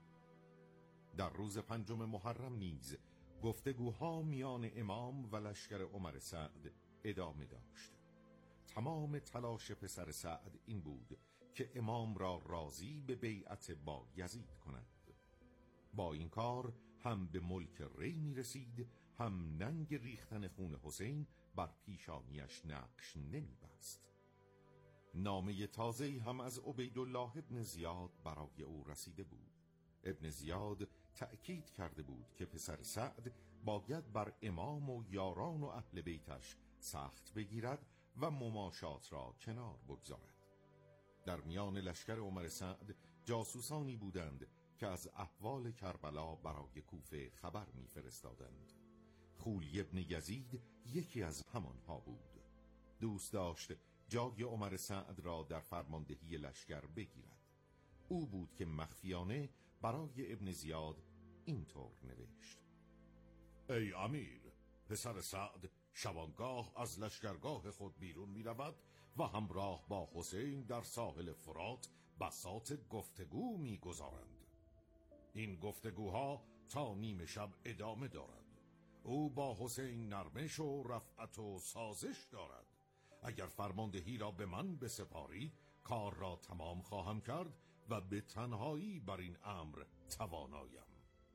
در روز پنجم محرم نیز گفتگوها میان امام و لشکر عمر سعد ادامه داشت. تمام تلاش پسر سعد این بود که امام را راضی به بیعت با یزید کند. با این کار هم به ملک ری می رسید، هم ننگ ریختن خون حسین بر پیشانیش نقش نمی بست. نامه تازه‌ای هم از عبیدالله ابن زیاد برای او رسیده بود. ابن زیاد تأکید کرده بود که پسر سعد باید بر امام و یاران و اهل بیتش سخت بگیرد و مماشات را کنار بگذارد. در میان لشکر عمر سعد جاسوسانی بودند که از احوال کربلا برای کوفه خبر می‌فرستادند. خولی ابن یزید یکی از همانها بود. دوست داشت جای عمر سعد را در فرماندهی لشکر بگیرد. او بود که مخفیانه برای ابن زیاد اینطور نوشت: ای امیر، پسر سعد شبانگاه از لشکرگاه خود بیرون می رود و همراه با حسین در ساحل فرات بساط گفتگو می گذارند. این گفتگوها تا نیم شب ادامه دارد. او با حسین نرمش و رفعت و سازش دارد. اگر فرماندهی را به من بسپاری کار را تمام خواهم کرد و به تنهایی بر این امر توانایم.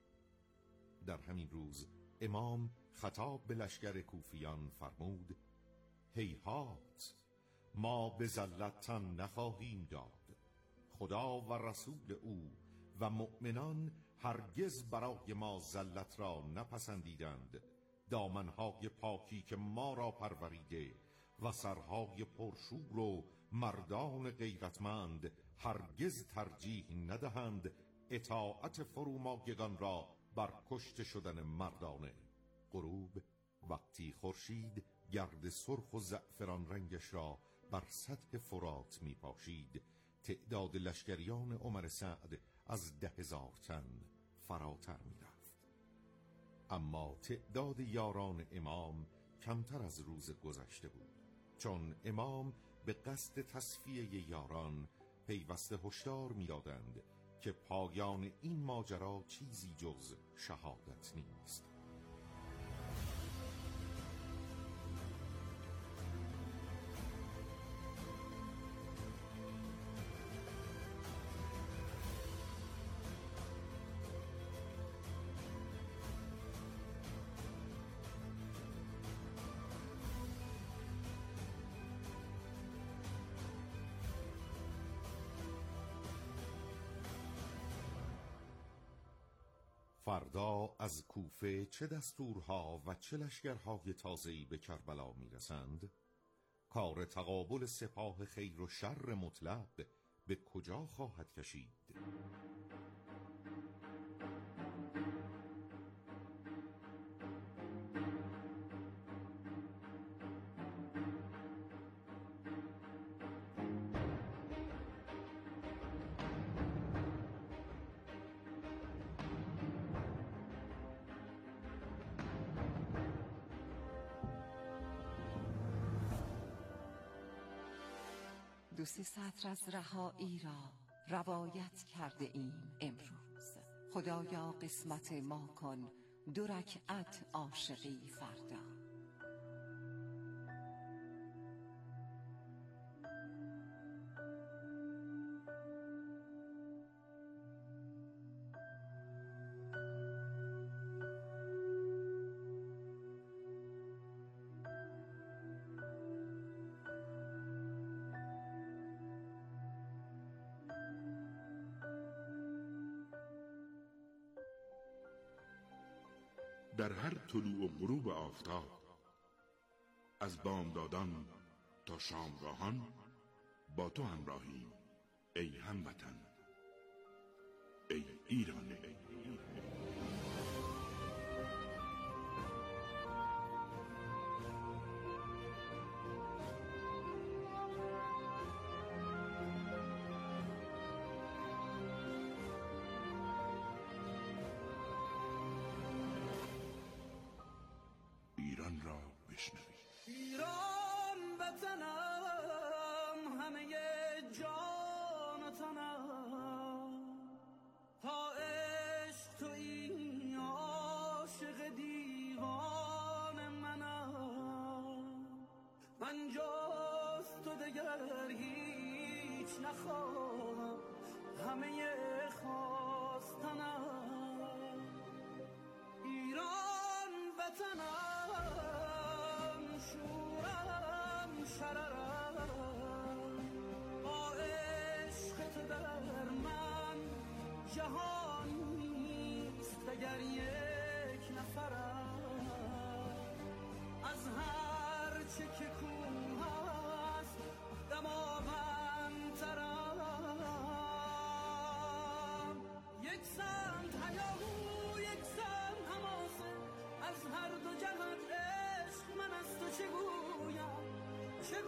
در همین روز امام خطاب به لشکر کوفیان فرمود: هیهات، ما به ذلت تن نخواهیم داد. خدا و رسول او و مؤمنان هرگز برای ما ذلت را نپسندیدند. دامنهای پاکی که ما را پروریده و سرهای پرشور و مردان غیرتمند هرگز ترجیح ندهند اطاعت فرومایگان را بر کشته شدن مردانه. غروب وقتی خورشید گرد سرخ و زعفران رنگش را بر سطح فرات می پاشید، تعداد لشکریان عمر سعد از ده هزار تن فراتر می رفت. اما تعداد یاران امام کمتر از روز گذشته بود، چون امام به قصد تصفیه یاران پیوسته هشدار می دادند که پایان این ماجرا چیزی جز شهادت نیست. فردا از کوفه چه دستورها و چه لشکرهای تازه‌ای به کربلا میرسند؟ کار تقابل سپاه خیر و شر مطلق به کجا خواهد کشید؟ دو سه سطر از رهایی را روایت کرده ایم امروز. خدایا قسمت ما کن دو رکعت عاشقی فردا. در هر طلوع و غروب آفتاب، از بامدادان تا شامگاهان با تو همراهیم ای هموطن، ای ایران. ایران را بشنوید. ایران وطنم، همه جان تو جهان منم، من جز تو دگر هیچ نخواهم، همه خواستنم ایران وطنم، شورم شررم، با عشق تو در من جهان نیست دگر یک نفرم، از هر چه که کوه است دماغندترم، یک سمت هیاهو یک سمت حماسه، از هر دو جهت عشق من از تو چه گویم چه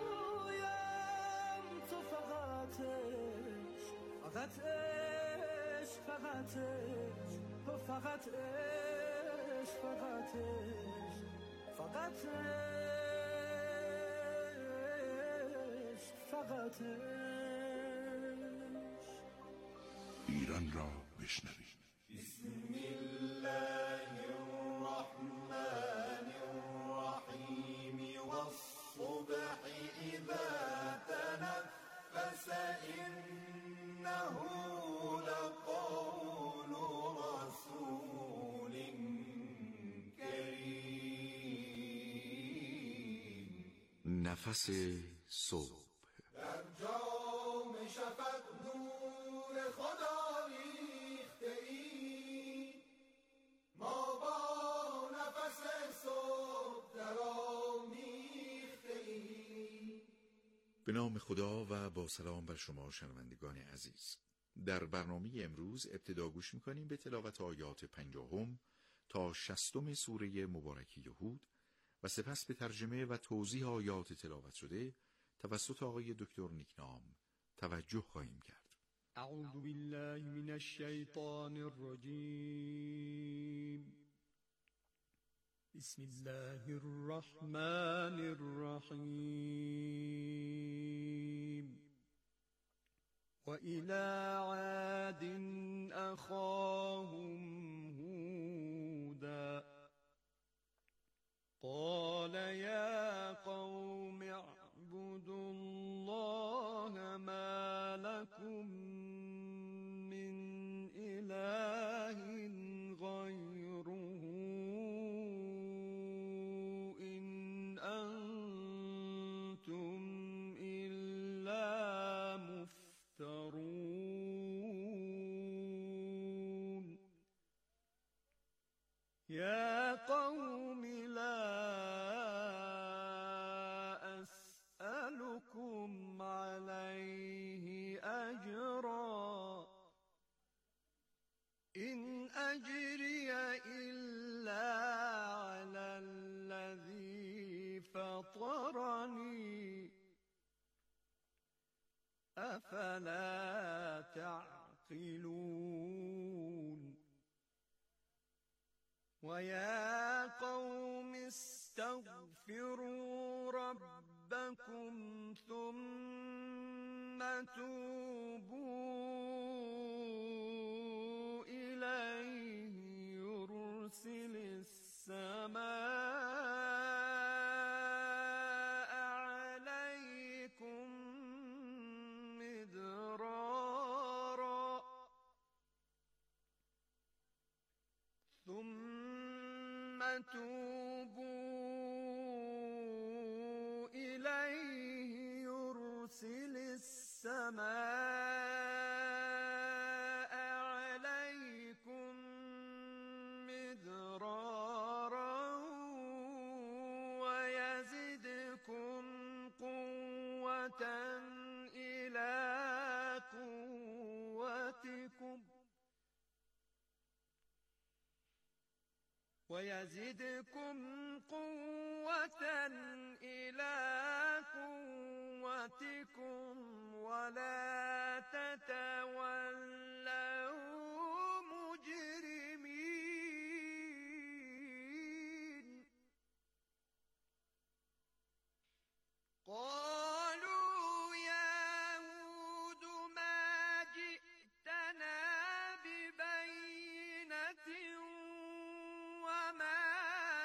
گویم، تو فقط عشق فقط عشق فقط عشق، تو فقط عشق فقط عشق فقط عشق فقط عشق. ایران را بشنوید. بسم الله الرحمن الرحیم والصبح اذا تنفس انه لقول رسول کریم. نفس صبح در جام شفق نور خدا ریخته ای، ما با نفس صبح درآمیخته ای. به نام خدا و با سلام بر شما شنوندگان عزیز. در برنامه امروز ابتدا گوش می‌کنیم به تلاوت آیات پنجاهم تا شصتم سوره مبارکه هود و سپس به ترجمه و توضیح آیات تلاوت شده توسط آقای دکتر نیکنام توجه خواهیم کرد. اعوذ بالله من الشیطان الرجیم. بسم الله الرحمن الرحیم. وإلى عاد أخاهم هودا قال يا قوم اعبدوا الله ما لكم من إله غيره إن أنتم إلا مفترون. يا قوم لا أسألكم عليه أجرا إن أجري إلا على الذي فطرني أفلا تعقلون. ويا قوم استغفروا ربكم ثم توبوا إليه يرسل السماء عليكم مدرارا ثم توبوا إليه يرسل السماء عليكم مدرارا ويزدكم قوة إلى قوتكم ويزدكم قوة إلى قوتكم ولا تتولوا مجرمين. قالوا يا هود ما جئتنا ببينة وما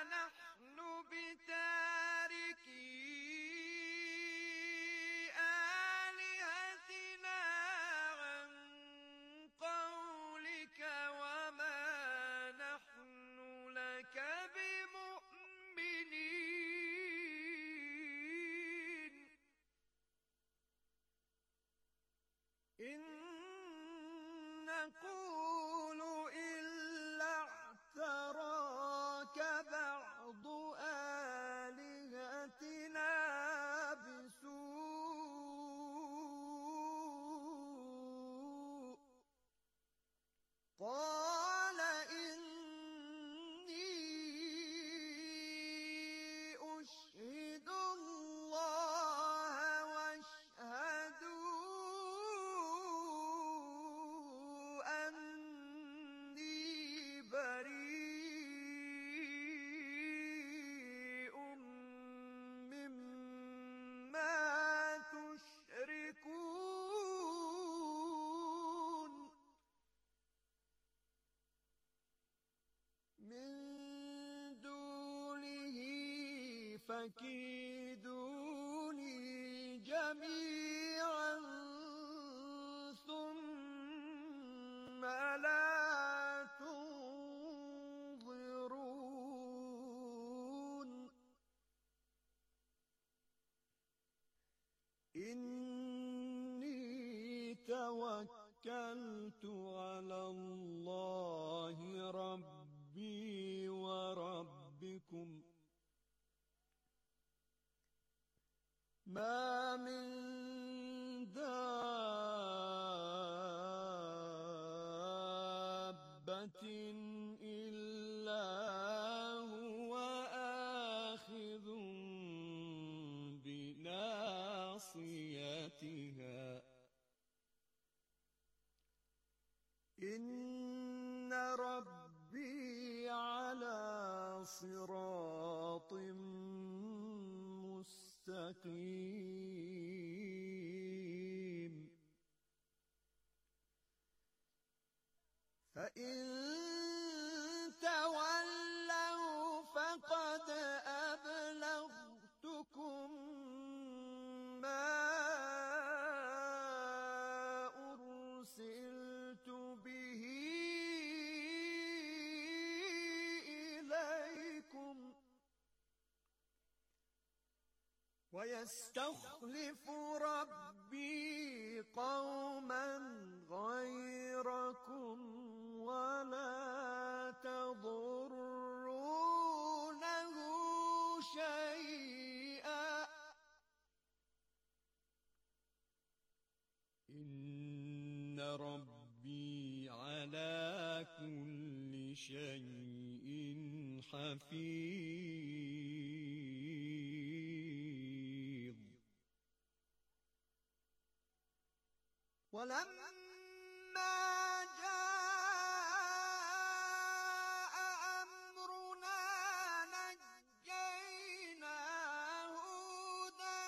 نقول إلا اعتراك بعض آلهتنا بسوء قال إني أشهد الله واشهدوا أني بريء مما تشركون من دونه فكيدوني جميعا ثم لا تنظرون إني توكلت على الله ربي وربكم ما من دابة إلا هو آخذ بناصيتها إن ربي على صراط مستقيم فإن تولوا فقد أبلغتكم ما أرسلت به إليكم ويستخلف ربي قوما غيركم ولا تضرونه شيئا إن ربي على كل شيء حفيظ ولما جاء أمرنا نجينا هودا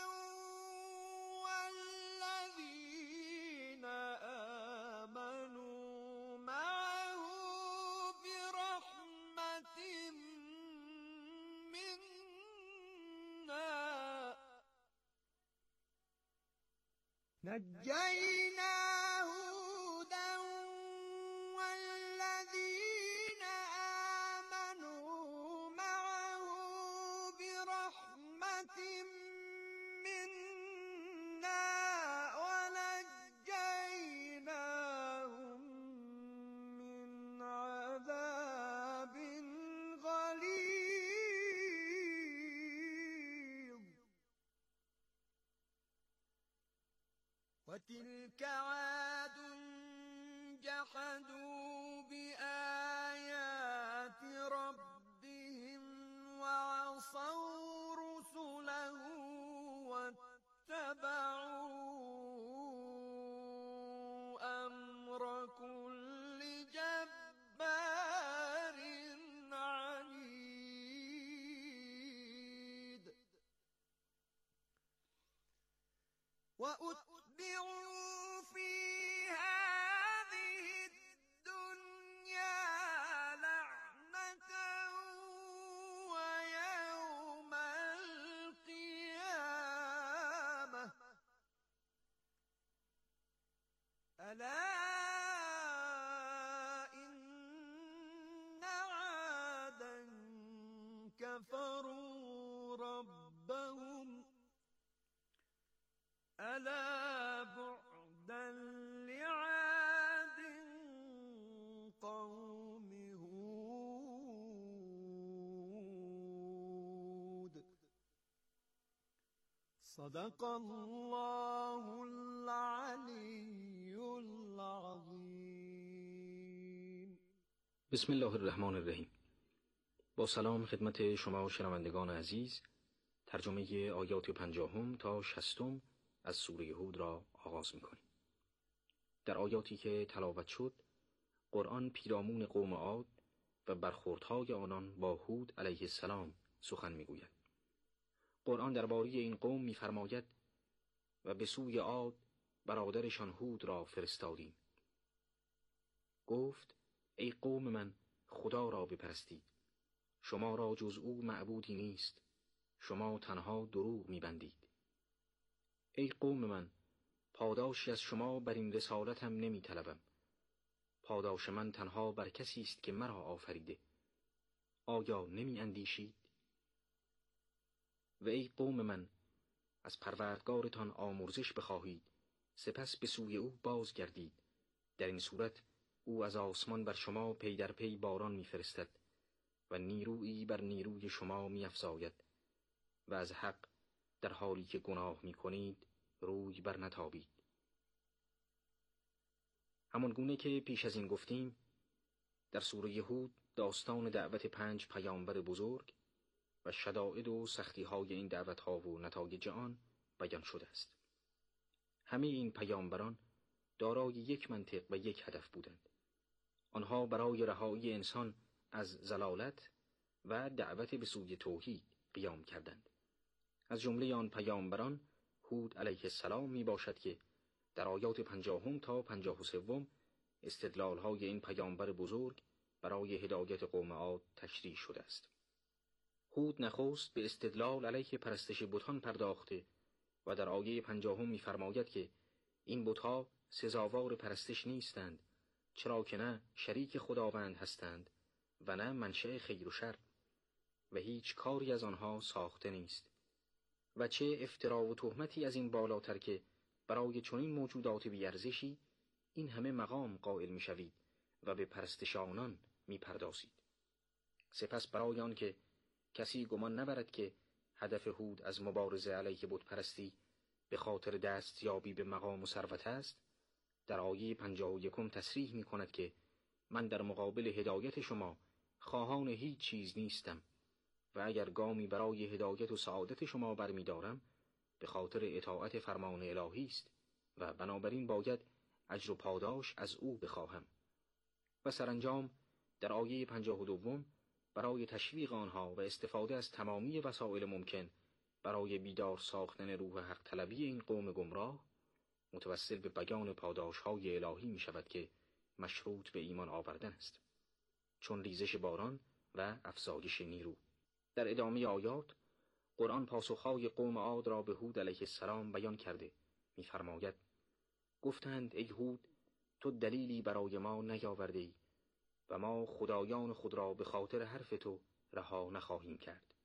والذين آمنوا معه برحمة منا نجينا هودا والذين آمنوا معه برحمة منا ونجيناهم من عذاب غليظ وتلك عاد جحدوا بآيات ربهم وعصوا رسله واتبعوا أمر كل جبار عنيد وأتبعوا في هذه الدنيا لعنة ويوم القيامة ألا إن عادا كفروا ربهم ألا بعدا لعاد صدق الله العلی العظیم. بسم الله الرحمن الرحیم. با سلام خدمت شما شنوندگان عزیز، ترجمه آیات پنجاهم تا شصتم از سوره هود را آغاز می‌کنیم. در آیاتی که تلاوت شد، قرآن پیرامون قوم عاد و برخوردهای آنان با هود علیه السلام سخن می‌گوید. قرآن درباره این قوم می‌فرماید و به سوی عاد برادرشان هود را فرستادیم. گفت ای قوم من، خدا را بپرستید. شما را جز او معبودی نیست. شما تنها دروغ می‌بندید. ای قوم من، پاداشی از شما بر این رسالتم نمی‌طلبم. پاداش من تنها بر کسی است که مرا آفریده. آیا نمی‌اندیشید؟ و ای قوم من، از پروردگارتان آمرزش بخواهید، سپس به سوی او بازگردید. در این صورت او از آسمان بر شما پی در پی باران می‌فرستد و نیرویی بر نیروی شما می‌افزاید و از حق در حالی که گناه می‌کنید روی بر نتابید. همان گونه که پیش از این گفتیم، در سوره هود داستان دعوت پنج پیامبر بزرگ و شدائد و سختی‌های این دعوت‌ها و نتایج آن بیان شده است. همه این پیامبران دارای یک منطق و یک هدف بودند. آنها برای رهایی انسان از ضلالت و دعوت به سوی توحید قیام کردند. از جمله آن پیامبران هود علیه السلام می باشد که در آیات پنجاهم تا پنجاه و سوم استدلال‌های این پیامبر بزرگ برای هدایت قوم عاد تشریح شده است. هود نخست به استدلال علیه پرستش بتان پرداخته و در آیه پنجاهم می‌فرماید که این بت‌ها سزاوار پرستش نیستند، چرا که نه شریک خداوند هستند و نه منشأ خیر و شر و هیچ کاری از آنها ساخته نیست. و چه افترا و تهمتی از این بالاتر که برای چنین موجودات بی‌ارزشی این همه مقام قائل می‌شوید و به پرستش آنان می‌پردازید. سپس برای آن که کسی گمان نبرد که هدف هود از مبارزه علیه بت پرستی به خاطر دستیابی به مقام و ثروت است، در آیه پنجاه و یکم تصریح می کند که من در مقابل هدایت شما خواهان هیچ چیز نیستم و اگر گامی برای هدایت و سعادت شما برمی دارم به خاطر اطاعت فرمان الهی است و بنابراین باید اجر و پاداش از او بخواهم. و سرانجام در آیه پنجاه و دوم برای تشویق آنها و استفاده از تمامی وسایل ممکن برای بیدار ساختن روح حق طلبی این قوم گمراه متوسل به بیان پاداش‌های الهی می شود که مشروط به ایمان آوردن است، چون ریزش باران و افزایش نیرو. در ادامه آیات قرآن پاسخهای قوم عاد را به هود علیه السلام بیان کرده می‌فرماید گفتند ای هود، تو دلیلی برای ما نیاورده‌ای و ما خدایان خود را به خاطر حرف تو رها نخواهیم کرد.